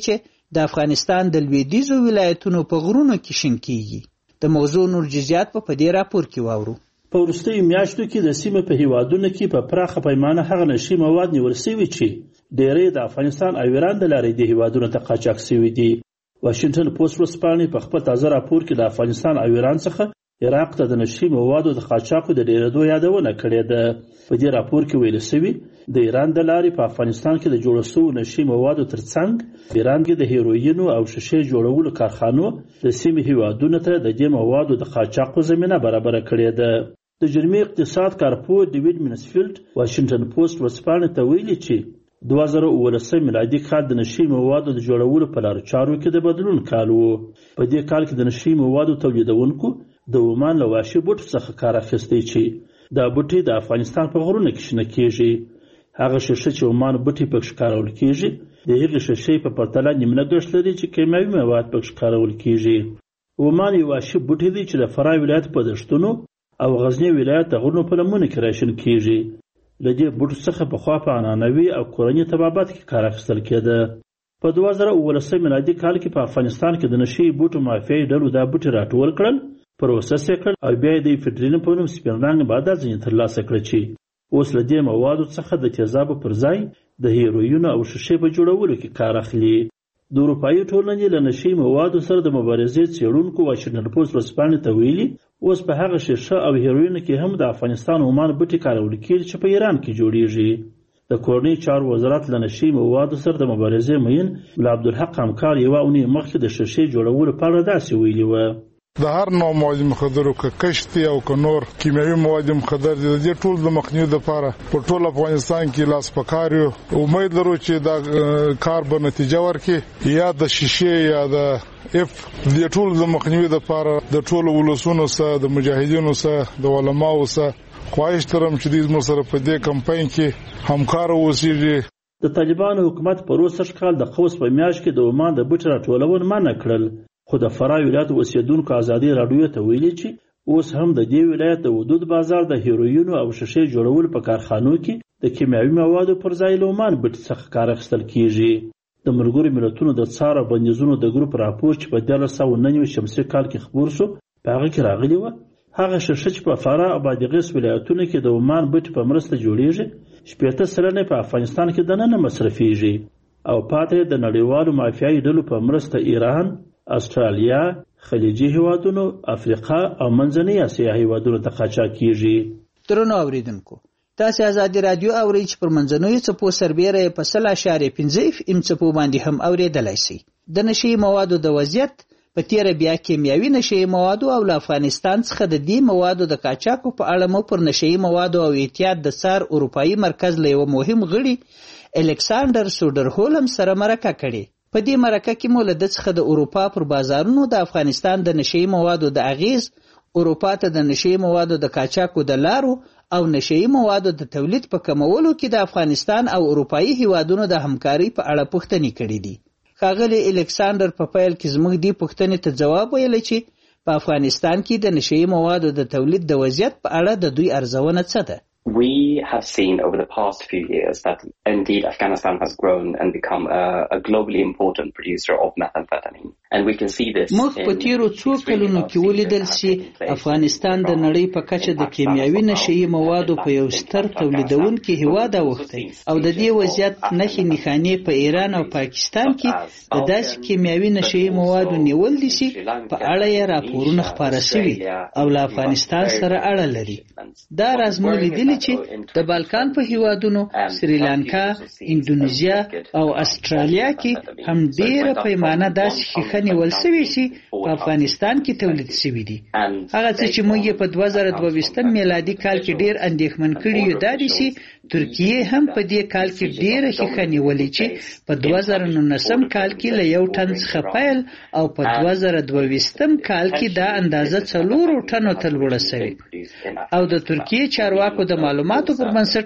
د افغانستان د لویدیځو ولایتونو په غرونو کې شین کیږي. د موضوع نور جزئیات په دې راپور کې واورو. په وروستیو میاشتو کې د سیمې په هیوادونو کې په پراخه پیمانه هغه نشي مواد نیول شوي چې ډېری د افغانستان او ایران د لارې د هیوادونو ته قاچاق شوي دي. واشنګټن پوسټ ورځپاڼې په خپل تازه راپور کې د افغانستان او ایران څخه عراق ته د نشي موادو د قاچاقو د ډېرېدو یادونه کړې ده. په دې راپور کې ویل شوي د ایران د لارې په افغانستان کې د جوړ شوو نشي موادو ترڅنګ ایران کې د هیروینو او شیشې جوړولو کارخانو د سیمې هیوادونو ته د دې موادو د قاچاقو زمینه برابره کړې ده. د جرمي اقتصاد کارپوه ډیویډ مینسفیلډ واشنګټن پوسټ ورځپاڼې ته ویلي چې دوه زره اوولسم میلادي کال د نشي موادو د جوړولو په لارو چارو کې د بدلون کال و. په دې کال کې د نشي موادو تولیدونکو د عمان له وحشي بوټو څخه کار اخیستی چې دا بوټي د افغانستان په غرونو کې شنه کیږي. هغه شیشه چې عمان بوټي پکې کارول کیږي د هغې شیشې په پرتله نیمه ګټه لري چې کیمیاوي مواد پکې کارول کیږي. عمان یو وحشي بوټی دی چې د فراه ولایت په دښتونو او غزنی ولایت د غرونو په لمنو کې راشن کیږي. له دې بوټو څخه پخوا په عنعنوي او کورني طبابت کې کار اخیستل کېده. په دوه زره اوولسم میلادي کال کې په افغانستان کې د نشي بوټو مافیایي ډلو دا بوټي راټول کړل، پروسس یې کړل او بیا یې د فیډرین په نوم سپین رنګ باده ځینې ترلاسه کړه چې اوس له دې موادو څخه د تیزابو پر ځای د هیروینو او شیشې په جوړولو کې کار اخلي. د اروپایي ټولنې له نشي موادو سره د مبارزې څېړونکو واشنګټن پوسټ ورځپاڼې ته ویلي اوس په هغه شیشه او هیروینو کې هم د افغانستان عمان بوټي کارول کېږي چې په ایران کې جوړیږي. د کورنۍ چارو وزارت له نشي موادو سره د مبارزې مین ملا عبدالحق همکار یوه اونۍ مخکې د شیشې جوړولو په اړه داسې ویلي وه: د هر نوع مواد مخدرو که کشتي او که نور کیمیاوي مواد مخدر دي، د دې ټول د مخنیوي لپاره په ټول افغانستان کې لاس پکار یو. امید لرو چې دا کار به نتیجه ورکړي، یا د شیشې یا د اف د ټول د مخنیوي لپاره د ټول ولسونو سره د مجاهدینو سره د علماو سره خواهش لرم چې دوی زموږ سره په دې کمپاین کې همکار اوسیږي. د طالبانو حکومت په روسش کال د قوس په میاشت کې د عمان د بوټي راټولول منع کړل، خو د فراه ولایت اوسیدونکو ازادي راډیو ته ویلي چې اوس هم د دې ولایت د حدود بازار د هیروینو او شیشې جوړولو په کارخانو کې د کیمیاوي موادو پر ځای له عمان بوټي څخه کار اخیستل کیږي. د ملګرو ملتونو د څار او بندیزونو د ګروپ راپور چې په دیارلس سوه نهه نوي شمسي کال کې خپور شو په هغه کې راغلي وه هغه شیشه چې په فراه او بادغیس ولایتونو کې د عمان بوټي په مرسته جوړیږي شپېته سلنه په افغانستان کې دننه مصرفیږي او پاتې د نړیوالو مافیایي ډلو په مرسته ایران، استرالیا، خلیجي هیوادونو، افریقا او منځنۍ اسیا هیوادونو ته قاچاق کیږي. درنو اوریدونکو، تاسو ازادي رادیو اورئ چې پر منځنوي څپو سربیره په سل اشاریه پنځه اف ام څپو باندې هم اوریدلای شئ. د نشي موادو د وضعیت په تیر بیا کیمیاوي نشي موادو او افغانستان څخه د دې موادو د قاچاق په اړه مو پر نشي موادو او احتیاط د سار اروپאי مرکز له یو مهم غړي الکساندر سودرهولم سره مرکه کړې. په دې مرکه کې مو له د څخه د اروپا پر بازارونو د افغانستان د نشي موادو د اغیز، اروپا ته د نشي موادو د قاچاقو د لارو او نشي موادو د تولید په کمولو کې د افغانستان او اروپאי هیوادونو د همکاري په اړه پوښتنې کړې دي. ښاغلی الکساندر په پیل کې زموږ دې پوښتنې ته ځواب ویلی چې په افغانستان کې د نشي موادو د تولید د وضعیت په اړه د دوی ارزونه څه ده؟ We have seen over the past few years that indeed Afghanistan has grown and become a, a globally important producer of methamphetamine. And we can see this مخ په تیرو څو کلونو کې ولیدل چې افغانستان د نړۍ په کچه د کیمیاوي نشي موادو په یو ستر تولیدونکي هیواد اوښتی او د دې وضعیت نښې نښانې په ایران او پاکستان کې د داسې کیمیاوي نشي موادو نیول دي چې په اړه یې راپورونه خپاره شوي او له افغانستان سره اړه لري. دا راز مو لیدلی چې د بالکان په هیوادونو سریلانکا، اندونیزیا او استرالیا کې هم ډېره پیمانه داسې ښیښه نیول شوې چې په افغانستان کې تولید شوي دي. هغه څه چې موږ یې په دوه زره دوه میلادي کال کې ډېر اندېښمن کړي یو دا دي چې ترکیې هم په دې کال کې ډېره ښیښه نیولې چې په دوه زره نولسم کال کې له یو ټن څخه پیل او په دوه زره دوه کال کې دا اندازه څلورو ټنو ته لوړه شوې. او د ترکیې چارواکو د معلوماتو پر بنسټ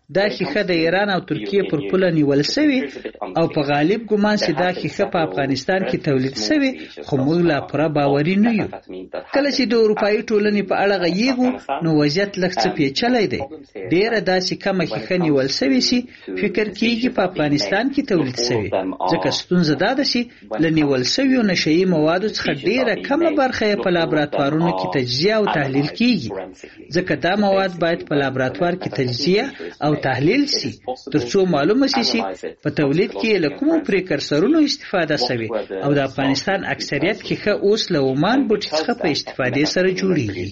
دا ښیښه د ایران او ترکیه پر پوله نیول سوي او په غالب ګمان چې دا ښیښه په افغانستان کې تولید سوي، خو موږ لا پوره باوري نه یو. کله چې د اروپایي ټولنې په اړه غږیږو نو وضعیت لږ څه پیچلی دی. ډېره داسې کمه ښیښه نیول سوي چې فکر کېږي په افغانستان کې تولید سوي، ځکه ستونزه دا ده چې له نیول سویو نشهیي موادو څخه ډېره کمه برخه یې په لابراتوارونو کې تجزیه او تحلیل کېږي، ځکه دا مواد باید په لابراتوار کې تجزیه او تحلیل سي ترڅو معلومه سي چې په تولید کې له کومو پریکرسرونو استفاده شوی او د افغانستان اکثریت ښیښه اوس له عمان بوټي څخه په استفادې سره جوړیږي.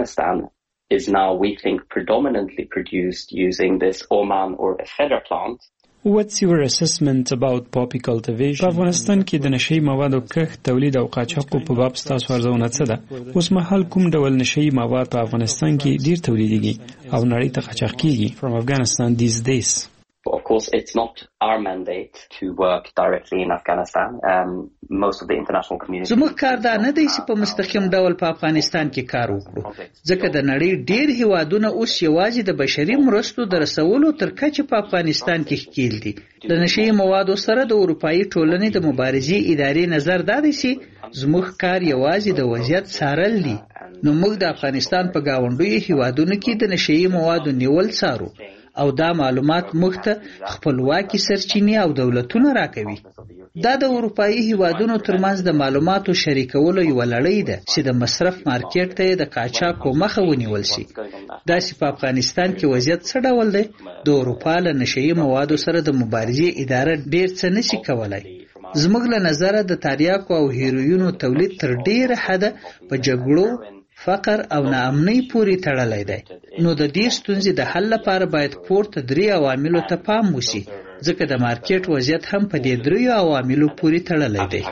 is now we think predominantly produced using this Oman or a feather plant. What's your assessment about poppy cultivation? په افغانستان کې د نشهیي موادو کښت، تولید او قاچاقو په باب ستاسو ارزونه څه ده؟ اوس مهال کوم ډول نشهیي مواد په افغانستان کې ډیر تولیدېږي او نړۍ ته قاچاق کېږي from Afghanistan these days? Of course, it's not our mandate to work directly in Afghanistan. Um, most of the international community... زموږ کار دا نه دی چې په مستقیم ډول په افغانستان کې کار وکړو، ځکه د نړۍ ډېر هیوادونه اوس یوازې د بشري مرستو د رسولو تر کچې په افغانستان کې ښکېل دي. د نشهیي موادو سره د اروپایي ټولنې د مبارزې ادارې نظر دا دی چې زموږ کار یوازې د وضعیت څارل دي. نو موږ د افغانستان په ګاونډیو هیوادونو کې د نشهیي موادو نیول څارو او دا معلومات موږ ته خپلواکي سرچینې او دولتونه راکوي. دا د اروپایي هیوادونو ترمنځ د معلوماتو شریکولو یوه لړۍ ده چې د مصرف مارکیټ ته د قاچاقو مخه ونیول شي. داسې په افغانستان کې وضعیت څه ډول دی؟ د اروپا له نشهیي موادو سره د مبارزې اداره ډېر څه نشي کولای. زموږ له نظره د تریاکو او هیروینو تولید تر ډېره حده په جګړو، فقر او ناامنۍ پورې تړلی دی. نو د دې ستونزې د حل لپاره باید پورته درې عواملو ته پام وشي، ځکه د مارکیټ وضعیت هم په دې دریو عواملو پورې تړلی دی.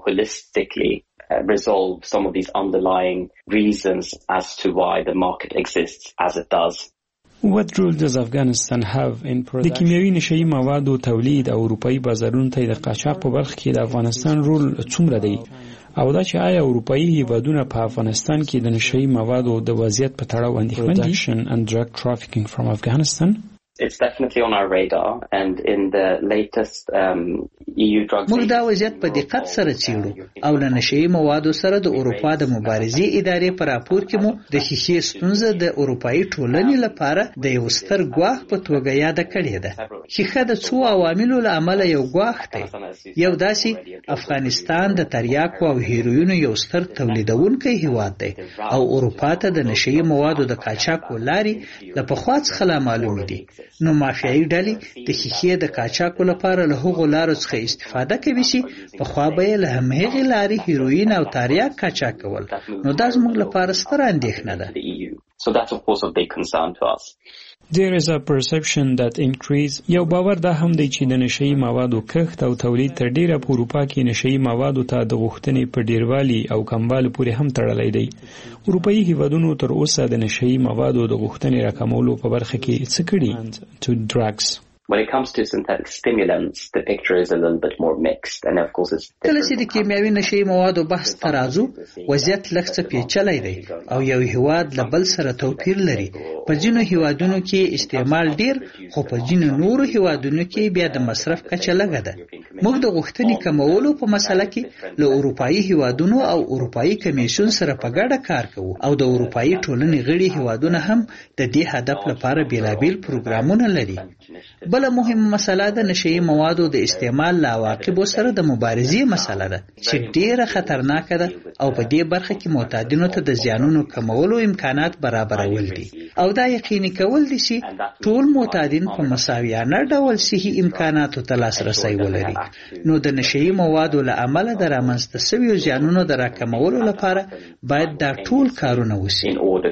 resolve some of these underlying reasons as to why the market exists as it does. What role does Afghanistan have in production? د کیمیاوي نشهیي موادو تولید او اروپایي بازارونو ته د قاچاق په برخه کې د افغانستان رول څومره دی؟ او دا چې آیا اروپایي هیوادونه په افغانستان کې د نشهیي موادو د وضعیت په تړاو اندېښمن دي؟ Production and drug trafficking from Afghanistan? It's definitely on our radar and in the latest um, E U drug موږ دا وضعیت په دقت سره څېړو او له نشهیي موادو سره د اروپا د مبارزې ادارې په راپور کې مو د ښیښې ستونزه د اروپایي ټولنې لپاره د یو ستر ګواښ په توګه یاده کړې ده. ښیښه د څو عواملو له امله یو ګواښ دی. یو داسې افغانستان د تریاکو او هیروینو یو ستر تولیدونکی هیواد دی او اروپا ته د نشهیي موادو د قاچاقو لارې له پخوا څخه لا معلومې دي. نو مافیایي ډلې د ښیښې د قاچاقو لپاره له هغو لارو څخه استفاده کوي چې پخوا به یې له همهغې لارې هیروین او تریاک قاچاق کول. نو دا زموږ لپاره ستره اندېښنه ده. So that's of course a big concern to us. There is a perception that increase یو باور دا هم دی چې د نشهیي موادو کښت او تولید تر ډیره په اروپا کې نشهیي موادو ته د غوښتنې په ډیروالي او کموالي پورې هم تړلی دی. اروپایي هیوادونو تر اوسه د نشهیي موادو د غوښتنې راکمولو په برخه کې څه کړي؟ to drugs. When it comes to synthetic stimulants, the picture is a little bit more mixed, and of course it's کله چې د کیمیاوي نشهیي موادو بحث ته راځو، وضعیت لږ څه پیچلی دی او یو هیواد له بل سره توپیر لري. په ځینو هیوادونو کې استعمال ډیر، خو په ځینو نورو هیوادونو کې بیا د مصرف کچه لږه ده. موږ د غوښتنې کمولو په مسله کې له اروپایي هیوادونو او اروپایي کمیسیون سره په ګډه کار کوو او د اروپایي ټولنې غړي هیوادونه هم د دې هدف لپاره بیلابیل پروګرامونه لري. بل مهمه مسله د نشهیي موادو د استعمال له عواقبو سره د مبارزې مسله ده چې ډیره خطرناکه ده او په دې برخه کې معتادینو ته د زیانونو کمولو امکانات برابرول دي او دا یقیني کول دي چې ټول معتادین په مساویانه ډول صحي امکاناتو ته لاسرسی ولري. نو د نشهیي موادو له امله د رامنځته شویو زیانونو د راکمولو لپاره باید دا ټول کارونه وشي.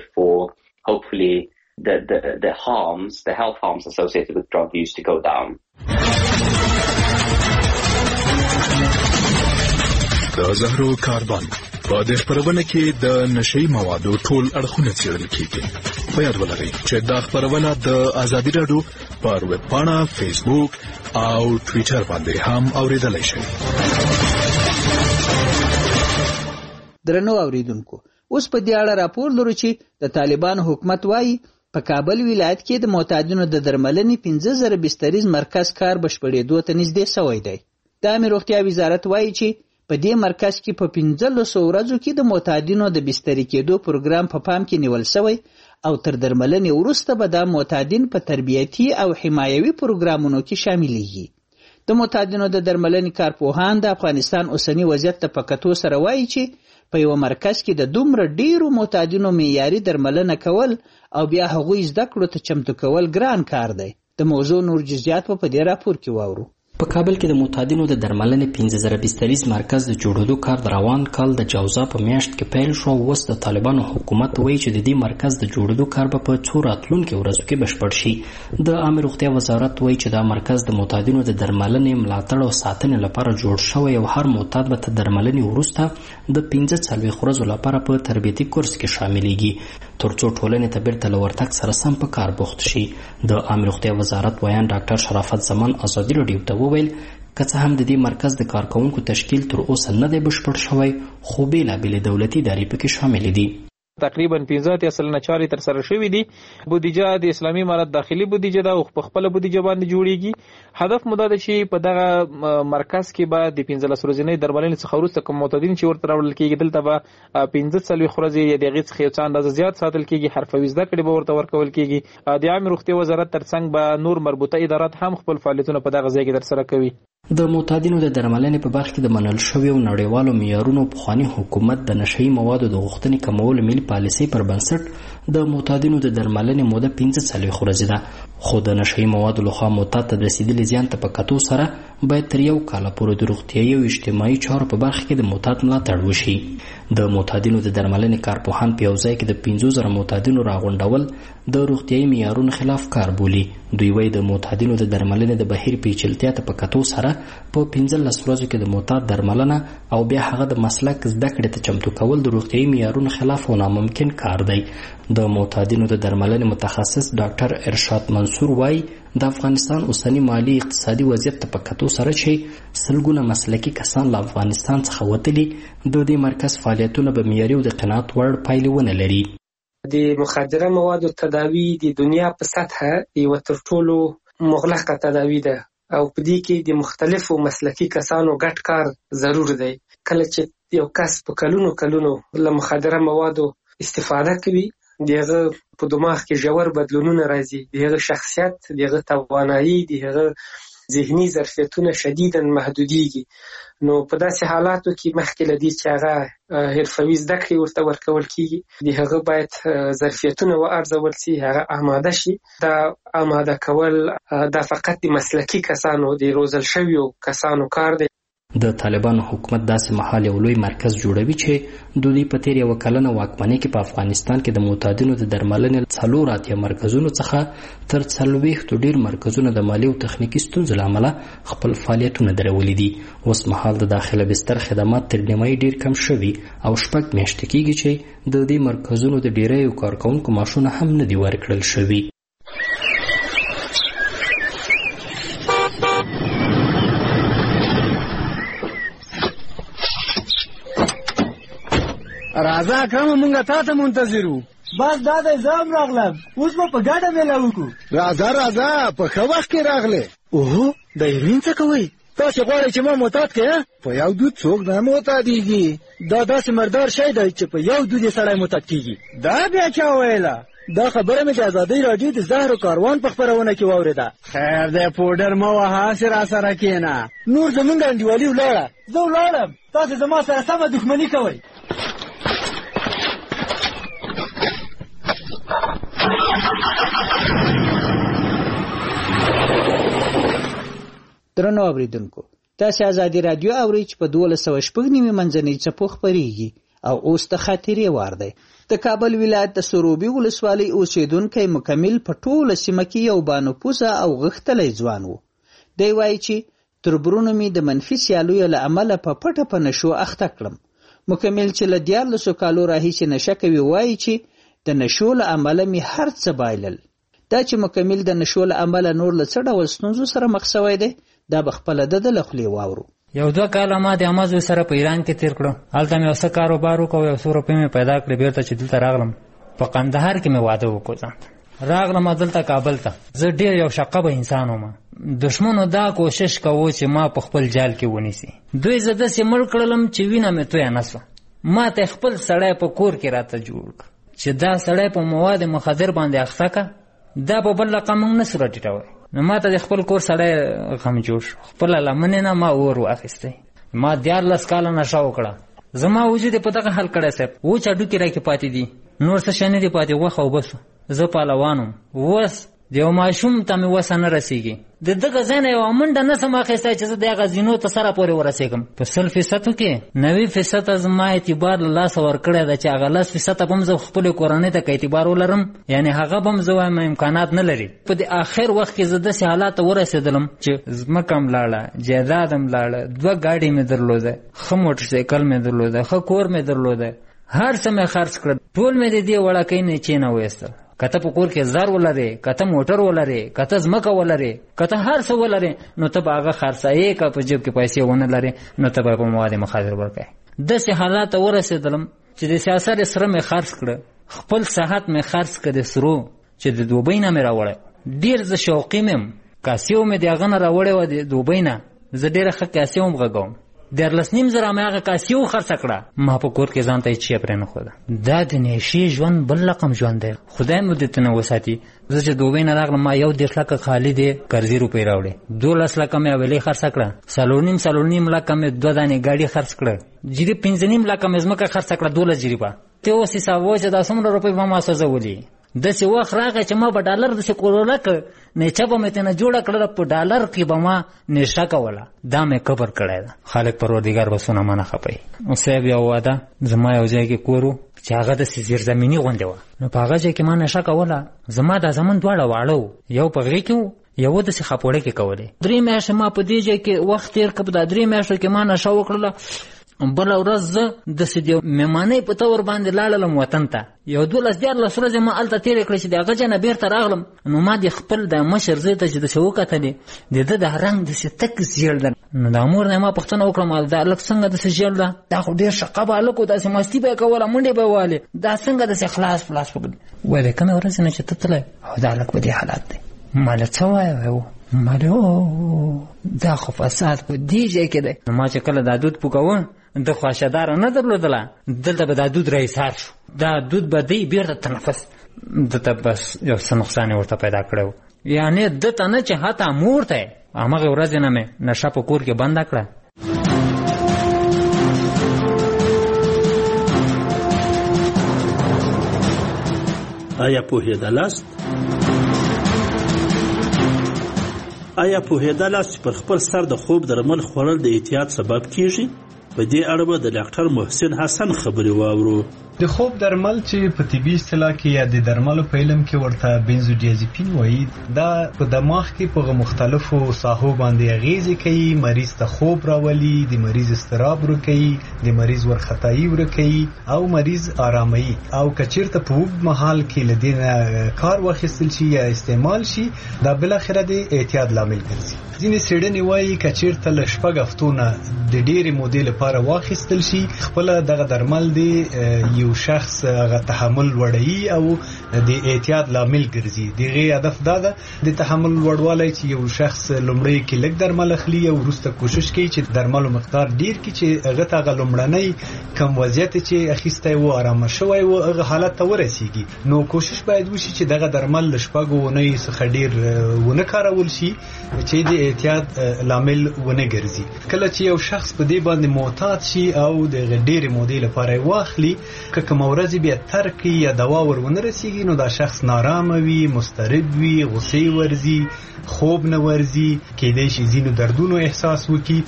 Hopefully the, the, the harms, the health harms associated with drug use to go down. د زهرو کاربن په دې خبرونه کې د نشهیي موادو ټول اړخونه څېړل کېږي. په یاد ولرئ چې دا خبرونه د ازادي راډیو پر ویب پاڼه، فیسبوک او ټویټر باندې هم اورېدلای شئ. درنو اوریدونکو، اوس په دې اړه راپور لرو چې د طالبانو حکومت وایي په کابل ولایت کې د معتادینو د درملنې پنځه زره بستریز مرکز کار بشپړېدو ته نږدې سوی دی. د عامه روغتیا وزارت وایي چې په دې مرکز کې په پنځلسو ورځو کې د معتادینو د بستري کېدو پروګرام په پام کې نیول شوی او تر درملنې وروسته به دا معتادین په تربیتي او حمایوي پروګرامونو کې شاملېږي. د معتادینو د درملنې کارپوهان د افغانستان اوسنی وضعیت ته په کتو سره وایي چې په یو مرکز کې د دومره ډیرو معتادینو معیاري درملنه کول او بیا هغوی زده کړو ته چمتو کول ګران کار دی. د موضوع نور جزئیات په دې راپور کې واورو. په کابل کې د معتادینو د درملنې پنځه زره بستریز مرکز د جوړېدو کار د روان کال د جوزا په میاشت کې پیل شو. اوس د طالبانو حکومت وایي چې د دې مرکز د جوړېدو کار به په څو راتلونکو ورځو کې بشپړ شي. د عامه روغتیا وزارت وایي چې دا مرکز د معتادینو د درملنې ملاتړ او ساتنې لپاره جوړ شوی او هر معتاد به تر درملنې وروسته د پنځه څلوېښت ورځو لپاره په تربیتي کورس کې شاملېږي ترڅو ټولنې ته بیرته له ورتګ سره سم په کار بوخت شي. د عامه روغتیا وزارت ویان ډاکټر شرافت زمان ازادي راډیو ته وویل که څه هم د دې مرکز د کارکونکو تشکیل تر اوسه نه دی بشپړ شوی خو بېلابېلې دولتي ادارې پکې شاملې دي. تقریبا پنځه اتیا سلنه چارې تر سره شوې دي. بودیجه د اسلامي امارت داخلي بودیجه ده او په خپل بودیجه باندې جوړیږي. هدف مو دا ده چې په دغه مرکز کې به د پنځلس ورځې درملنې څخه وروسته کوم معتادین چې ورته راوړل کېږي دلته به پنځه څلوېښت ورځې د هغې څخه یو څه اندازه زیات ساتل کېږي. حرفوي زده کړې به ورته ورکول کېږي. د عامې روغتیا وزارت ترڅنګ به نور مربوطه ادارات هم خپل فعالیتونه په دغه ځای کې ترسره کوي. د معتادینو د درملنې په برخه کې د منل شویو نړیوالو معیارونو پخوانی حکومت د نشئی موادو د غوښتنې کمولو ملي پالیسۍ پر بنسټ د معتادینو د درملنې موده پنځه څلوېښت ورځې ده خو د نشئی موادو لخوا معتاد ته د رسیدلي زیان ته په کتو سره باید تر یو کاله پورې د روغتیایي او اجتماعي چارو په برخه کې د معتاد ملاتړ وشي. د معتادینو د درملنې کارپوهان په یو ځای کې د پنځو زره معتادینو راغونډول د روغتیایي معیارونو خلاف کار بولي. دوی وایي د معتادینو د درملنې د بهیر پیچلتیا ته په کتو سره په پنځلس ورځو کې د معتاد درملنه او بیا هغه د مسلک زده کړې ته چمتو کول د روغتیایي معیارونو خلاف او ناممکن کار دی. د معتادینو د درملنې متخصص ډاکټر ارشاد منصور وایي د افغانستان اوسنی مالی اقتصادي وضعیت ته په کتو سره چې سلګونه مسلکي کسان له افغانستان څخه وتلي د دې مرکز فعالیتونه به معیاري او د قناعت وړ پایلې ونه لري. د مخدره موادو تداوی د دنیا په سطحه یو تر ټولو مغلقه تداوی ده او په دې کې د مختلفو مسلکي کسانو ګډ کار ضرور دی. کله چې یو کس په کلونو کلونو له مخدره موادو استفاده کوي دغه په دماغ کې ژور بدلونونه راځي. دغه شخصیت، دغه توانایي، دغه ذهني ظرفیتونه شدیداً محدودیږي. نو په داسې حالاتو کې مخکې له دې چې هغه حرفوي زده کړې ورته ورکول کېږي د هغه باید ظرفیتونه وارزول سي، هغه آماده شي. دا آماده کول دا فقط د مسلکي کسانو د روزل شویو کسانو کار دی. د طالبانو حکومت داسې مهال یو لوی مرکز جوړوي چې د دوی په تیر یوه کلنه واکمنۍ کې په افغانستان کې د معتادینو د درملنې څلور اتیا مرکزونو څخه تر څلوېښتو ډېر مرکزونه د مالي او تخنیکي ستونزو له امله خپل فعالیتونه درولي دي. اوس مهال د داخله بستر خدمات تر نیمایي ډېر کم شوي او شپږ میاشتې کېږي چې د دې مرکزونو د ډېریو کارکوونکو معاشونه هم نه دي ورکړل شوي. راځه اکرمه مونږه تا ته منتظر وو. بس دا دی زه هم راغلم. اوس به په ګډه میله وکړو. راځه راځه په ښه وخت کې راغلې. اوهو د هیروین څه کوئ؟ تاسې غواړئ چې ما معتاد کړې؟ په یو دود څوک نه معتادېږي. دا داسې مردار شی دی چې په یو دود یې سړی معتاد کېږي. دا بیا چا ویله؟ دا خبره مې د ازادۍ راډیو د زهرو کاروان په خپرونه کې واورېده. خیر دی پوډر مه وهه، هسې راسره کښېنه. نور زمونږ انډیوالي ولاړه. زه ولاړم، تاسې زما سره سمه دښمني کوئ. درنو اوریدونکو، تاسې ازادي راډیو اورئ چې په دولس سوه شپږ نوي منځنۍ څپو خپرېږي او اوس د خاطرې وار دی. د کابل ولایت د سروبي ولسوالۍ اوسېدونکی مکمل په ټوله سیمه کې یو بانفوذه او غښتلی ځوان و. دی وایي چې تر برونو مې د منفي سیالیو له امله په پټه په نشو اخته کړم. مکمل چې له دیارلسو کالو راهیسې نشه کوي وایي چې د نشو له امله مې هر څه بایلل. دا چې مکمل د نشو له امله نور له څه ډول ستونزو سره مخ شوی دی دا به خپله د ده له خولې واورو. یو دوه کاله ما د امازوی سره په ایران کې تیر کړو. هلته مې یو څه کاروبار وکړو، یو څو روپۍ مې پیدا کړې. بېرته چې دلته راغلم په قندهار کې مې واده وکړو ځان ته. راغلم دلته کابل ته. زه ډیر یو شقبه انسان وم. دشمنو دا کوشش کوو چې ما په خپل جال کې ونیسي. دوی زه داسې مړ کړلم چې وینه مې تویه نه سوه. ما ته خپل سړی په کور کې راته جوړ کړ چې دا سړی په مواد مخدر باندې اخته که دا په بل رقم موږ نه سو راټیټوی. نو ما ته د خپل کور سړی غم جوړ شو. خپله لمنې نه ما اور واخیستی. ما دیارلس کاله نشه وکړه. زما وجود یې په دغه حل کړی صاحب. وچ هډوکي راکې پاتې دي، نور څه شی نه دي پاتې، غوښه او بس. زه پهلوان وم. اوس د یو ماشوم ته مې وسه نه رسېږي. د دغه ځای نه یوه منډه نه سم اخیستی چې زه د هغه زینو ته سره پورې ورسېږم. په سل فیصدو کې نوي فیصده زما اعتبار له لاسه ورکړی ده چې هغه لس فیصده به هم زه خپلې کورنۍ ته که اعتبار ولرم، یعنې هغه به هم زه وایم امکانات نه لري. په د آخر وخت کې زه داسې حالات ته ورسېدلم چې ځمکه م لاړه، جایداد م لاړه، دوه ګاډي مې درلوده، ښه موټرسایکل مې درلوده، ښه کور مې درلوده، هر څه مې خرڅ کړل. ټول مې د دې وړکۍ نه چین وایستل. که ته په کور کې زر ولرې، که ته موټر ولرې، که ته ځمکه ولرې، که ته هر څه ولرې، نو ته به هغه خرڅایې. که په جیب کې پیسې ونه لرې نو ته به په مواد مخدر ورکوې. داسې حالات ته ورسېدلم چې د سیاست سره مې خرڅ کړه، خپل صحت مې خرڅ کړه د سرو چې د دوبۍ نه مې راوړی. ډېر زه شوقي مې یم. کاسیو مې د هغه نه راوړی وه د دوبۍ نه. زه ډېره ښه کاسیو هم غږوم. دیارلس نیم زره مې هغه کاسیو خرڅه کړه. ما په کور کې ځان ته هېڅ شی پرې نه ښوده. دا د نېشې ژوند بل رقم ژوند دی. خدای مو دې ته نه وساتي. زه چې دوبۍ نه راغلم ما یو دېرش لکه خالي دی قرضې روپۍ راوړې. دولس لکه مې حویلۍ خرڅه کړه. څلور نیم څلور نیم لکه مې دوه دانې ګاډي خرڅ کړه. جریب پنځه نیم لکه مې ځمکه خرڅه کړه. دولس جریبه. ته اوس حساب وایه چې دا څومره روپۍ به ما سوځولي. داسې وخت راغی چې ما به ډالر داسې کوروله که نیچه به مې ترېنه جوړه کړله، په ډالر کې به ما نیشه کوله. دا مې قبر کړی ده. خالق پروردګار به څونه مانه خفوي. صاحب یو واده زما یو ځای کې کور و چې هغه داسې زیرزمیني غوندې وه. نو په هغه ځای کې ما نشه کوله. زما دا زمن دواړه واړه وو، یو په غېږ کې و، یو داسې خاپوړې کې کولې. درې میاشتې ما په دې ځای کې وخت تېر کړ. په دا درې میاشتو کې ما نشه وکړله. بله ورځ زه داسې د مېمانۍ په طور باندې لاړلم وطن ته. یو دولس دیارلس ورځې ما هلته تېرې کړې چې د هغه ځای نه بېرته راغلم. نو ما د خپل د مشر زوی ته چې داسې وکتلې، د ده دا رنګ داسې تک ژېړ ده. نو د مور نه ما پوښتنه وکړم دا هلک څنګه داسې ژېړ ده؟ دا خو ډېر شقب هلک و، داسې مستي به یې کوله، منډې به یې وهلې، دا څنګه داسې خلاص فلاس وکړ؟ وایي د کومې ورځې نه چې ته تللی او دا هلک په دې حالات دی. ما له څه وایه و ما له دا خو فساد په دې ځای کې دی. نو ما چې کله دا دود پوکوه د خواشداره نه درلودله، دلته به دا دود راایسار شو. دا دود به دی بیرته تنفس دته بس یو څه نقصان یې ورته پیدا کړی و. یعنې دته نه چې حتی مور ته یې همغې ورځې نه مې نشه په کور کې بنده کړه. آیا پوهېدلاست؟ آیا پوهېدلاست چې پر خپل سر د خوب درمل خوړل د اعتیاد سبب کیږي؟ په دې اړه به د ډاکټر محسن حسن خبرې واورو. د خوب درمل چې په طبي اصطلاح کې یا د درملو په علم کې ورته بنزودیازپین وایي، دا په دماغ کې په مختلفو ساحو باندې اغیزې کوي. مریض ته خوب راولي، د مریض اضطراب ورکوي، د مریض ورختایي ورکوي او مریض آراموي. او که چېرته په اوږد مهال کې له دې نه کار واخیستل شي یا استعمال شي، دا بالاخره د اعتیاد لامل ګرځي. ځینې څېړنې وایي که چېرته له شپږ هفتو نه د ډېرې مودې لپاره واخیستل شي، خپله دغه درمل د یو شخص هغه تحمل لوړوي او د اعتیاد لامل ګرځي. د هغې هدف دا ده د تحمل لوړوالی چې یو شخص لومړی کې لږ درمل اخلي او وروسته کوشش کوي چې درملو مقدار ډېر کړي چې هغه ته هغه لومړنی کم وضعیت چې اخیستی و، ارامه شوی و، هغه حالت ته ورسیږي. نو کوشش باید وشي چې دغه درمل له شپږو اونیو څخه ډېر ونه کارول شي چې د اعتیاد لامل ونه ګرځي. کله چې یو شخص په دې باندې معتاد شي او د ډېرې مودې لپاره یې واخلي، که کومه ورځې بیا ترک یا دوا ور ونه رسیږي، نو دا شخص نارامه وي، مضطرب وي، غصې ورځي، خوب نه ورځي، کیدای شي ځینو دردونو احساس وکړي.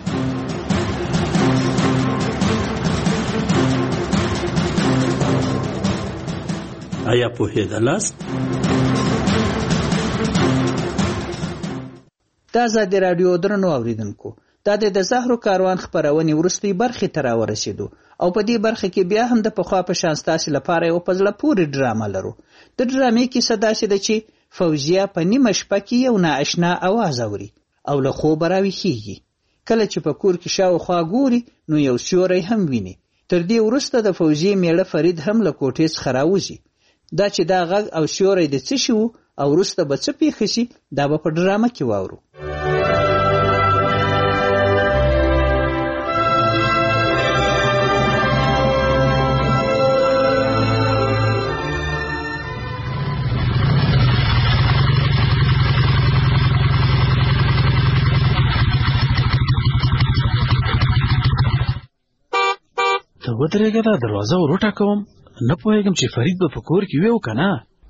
آیا پوهېدلاست؟ دا ازادي راډیو درنو اوریدونکو، دا د زهرو کاروان خپرونې وروستۍ برخې ته راورسېدو او په دې برخه کې بیا هم د پخوا په شان ستاسې لپاره یو په زړه پورې ډرامه لرو. د ډرامې کیسه داسې ده چې فوزیه په نیمه شپه کې یو نااشنا اواز اوري او له خوبه راویښېږي. کله چې په کور کې شاوخوا ګوري نو یو سیوری هم ویني. تر دې وروسته د فوزیې میړه فرید هم له کوټې څخه راوځي. دا چې دا غږ او سیوری د څه شي و او وروسته به څه پیښه شي دا به په ډرامه کې واورو. ته ودرېږه دا دروازه ور وټکوم. نه پوهېږم چې فرید به په کور کې وي او که نه.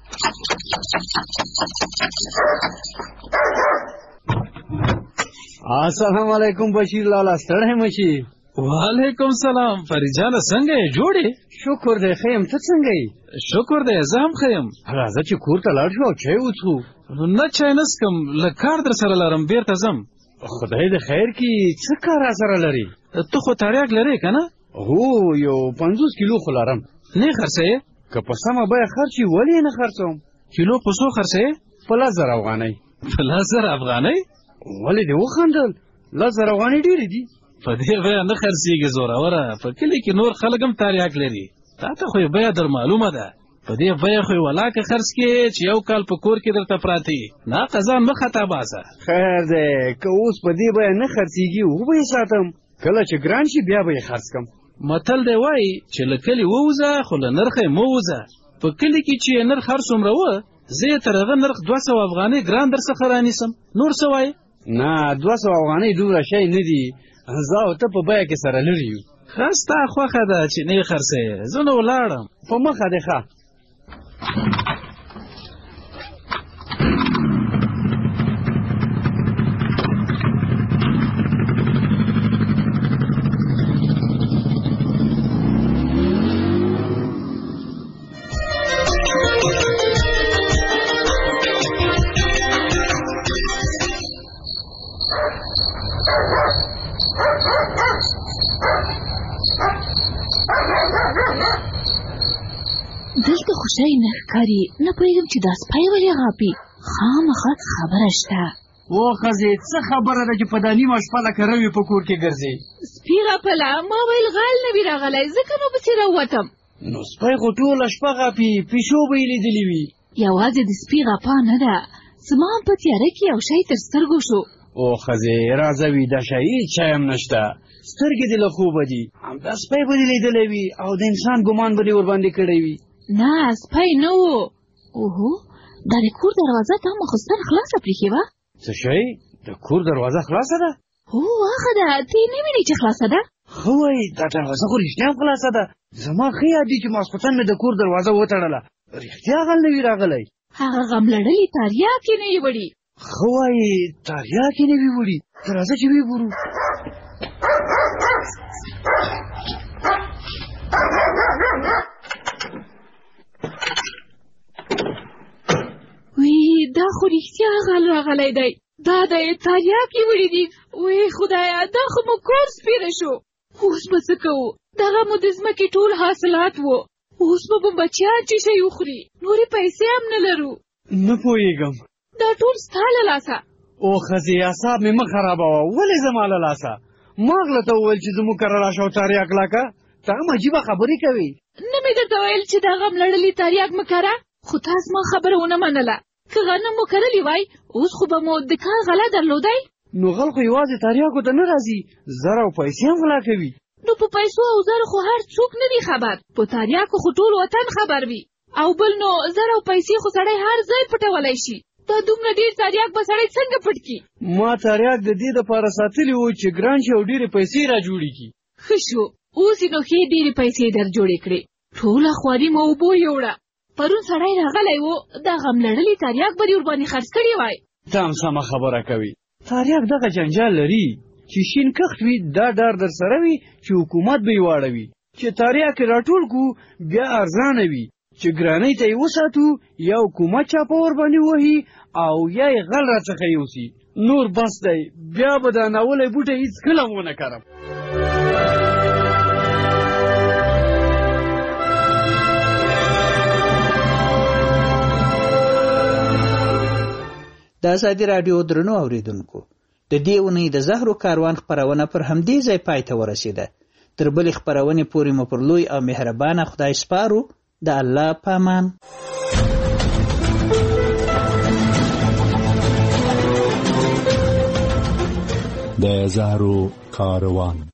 السلام علیکم بشیر لالا، ستړی مه شي. وعلیکم سلام فرید جانه، څنګه یې؟ جوړ یې؟ شکر دی ښه یم، ته څنګه یې؟ شکر دی زه هم ښه یم. راځه چې کور ته لاړ شو او چای وڅښو. نه چای نه څښم، لږ کار در سره لرم، بیرته ځم. خدای د خیر کړي. څه کار را سره لري؟ ته خو تریاک لرې که نه؟ هو یو پنځوس کیلو خو لرم. نه خرڅوې؟ که په سمه بیه خرڅ وي ولې نه خرڅوم؟ کیلو په څو خرڅوې؟ په لس زره افغانۍ. په لس زره افغانۍ؟ ولې دې وخندل؟ لس زره افغانۍ ډېرې دي. په دې بیه نه خرڅېږي زوروره. په کلي کې نور خلک هم تریاک لري. تا ته خو یې بیه در معلومه ده. په دې بیه خو یې ولاکه خرڅ کړې چې یو کال په کور کې درته پراته وي. نه قضا مه خطا باسه. خیر دی، که اوس په دې بیه نه خرڅېږي وبه یې ساتم، کله چې ګران شي بیا به یې خرڅ کړم. متل دی وایي چې له کلي ووځه خو له نرخه یې مه وځه. په کلي کې چې یې نرخ هر څومره وه زه یې تر هغه نرخ دوه سوه افغانۍ ګران در څخه رانیسم. نور څه وایې؟ نه دوه سوه افغانۍ دومره شی نه دي. زه او ته په بیه کې سره لرې یو. ښه ستا خوښه ده چې نه یې خرڅوې. زه نو ولاړم. په مخه دې ښه. دلته خو شی نه ښکاري، نه پوهېږم چې دا سپی ولې غاپي. خامخا خبره شته. او ښځې څه خبره ده چې په دا نیمه شپه لکه روي په کور کې ګرځې؟ سپي غپله، ما ویل غل نه وي راغلی، ځکه نو پسې راووتم. نو سپی خو ټوله شپه غاپي، پیشو به یې لیدلي وي. یوازې د سپي غپا نه ده، زما هم په تیاره کې یو شی تر سترګو شو. او ښځې راځه ویده شه، هېڅ شی هم نشته، سترګې دې له خوبه دي. همدا سپی به دې لیدلی وي او د انسان ګمان به دې ورباندې کړی وي. نه سپی نه و. اوهو دا د کور دروازه تا مخصوصا خلاصه پرېښې وه. څه شی؟ د کور دروازه خلاصه ده؟ هو هغه ده، ته یې نه وینې چې خلاصه ده؟ ښه وایي، دا دروازه خو رښتیا هم خلاصه ده. زما ښه یاد دي چې ماسخوتن مې د کور دروازه وتړله، رښتیا غل نه وي راغلی. هغه غم لړلې تریاک یې نه وي وړي. ښه وایي، تریاک یې نه وي وړي. ته راځه چې ویې ګورو. وی دا خو رښتیا غل راغلی دی. دا د تریاک یې وړي دي. وی خدایه دا خو مو کور سپېره شو. اوس به څه کوو؟ دغه مو د ځمکې ټول حاصلات و. اوس به مو بچیان چې شی وخوري، نورې پیسې هم نه لرو. نه پوهېږم. دا ټول ستا له لاسه. او ښځې اعصاب مې مه خرابوه. ولې زما له لاسه؟ ما غله ته وویل چې زموږ کره راشه او تریاک لاکه. ته هم عجیبه خبرې کوې. نه مې درته ویل چې دا غم لړلي تریاک مه کره؟ خو تا زما خبره ونه منله. که غنم مو کرلی وای اوس خو به مو د کار غله درلودی. نو غل خو یوازې تریاکو ته نه راځي، زر او پیسې هم غلا کوي. نو په پیسو او زر خو هر څوک نه دی خبر، په تریاکو خو ټول وطن خبر وي. او بل نو زر او پیسې خو سړی هر ځای پټولی شي. دا دومره ډېر تریاک به سړی څنګه پټ کړي؟ ما تریاک د دې دپاره ساتلي وو چې ګران شي او ډېرې پیسې را جوړې کړي. ښه شو، اوس یې نو ښې ډېرې پیسې در جوړې کړې. ټوله خواري مو اوبو یوړه. پرون سړی راغلی و، دا غم لړلي تریاک به دې ورباندې خرڅ کړي وای. ته هم سمه خبره کوي. تریاک دغه جنجال لري چې شین کښت وي، دا ډار در سره وي چې حکومت به یې واړوي. چې تریاک یې راټول کړو بیا ارزانه وي، چې ګرانۍ ته یې وساتو یا حکومت چاپه ورباندې وهي او یا یې غل راڅخه یوسي. نور بس دی، بیا به دا ناولی بوټی هېڅکله ونه کرم. د ازادي راډیو درنو اوریدونکو، د دې اونۍ د زهرو کاروان خپرونه پر همدې ځای پای ته ورسېده. تر بلې خپرونې پورې مو پر لوی او مهربانه خدای سپارو. د الله پامان. د زهرو کاروان.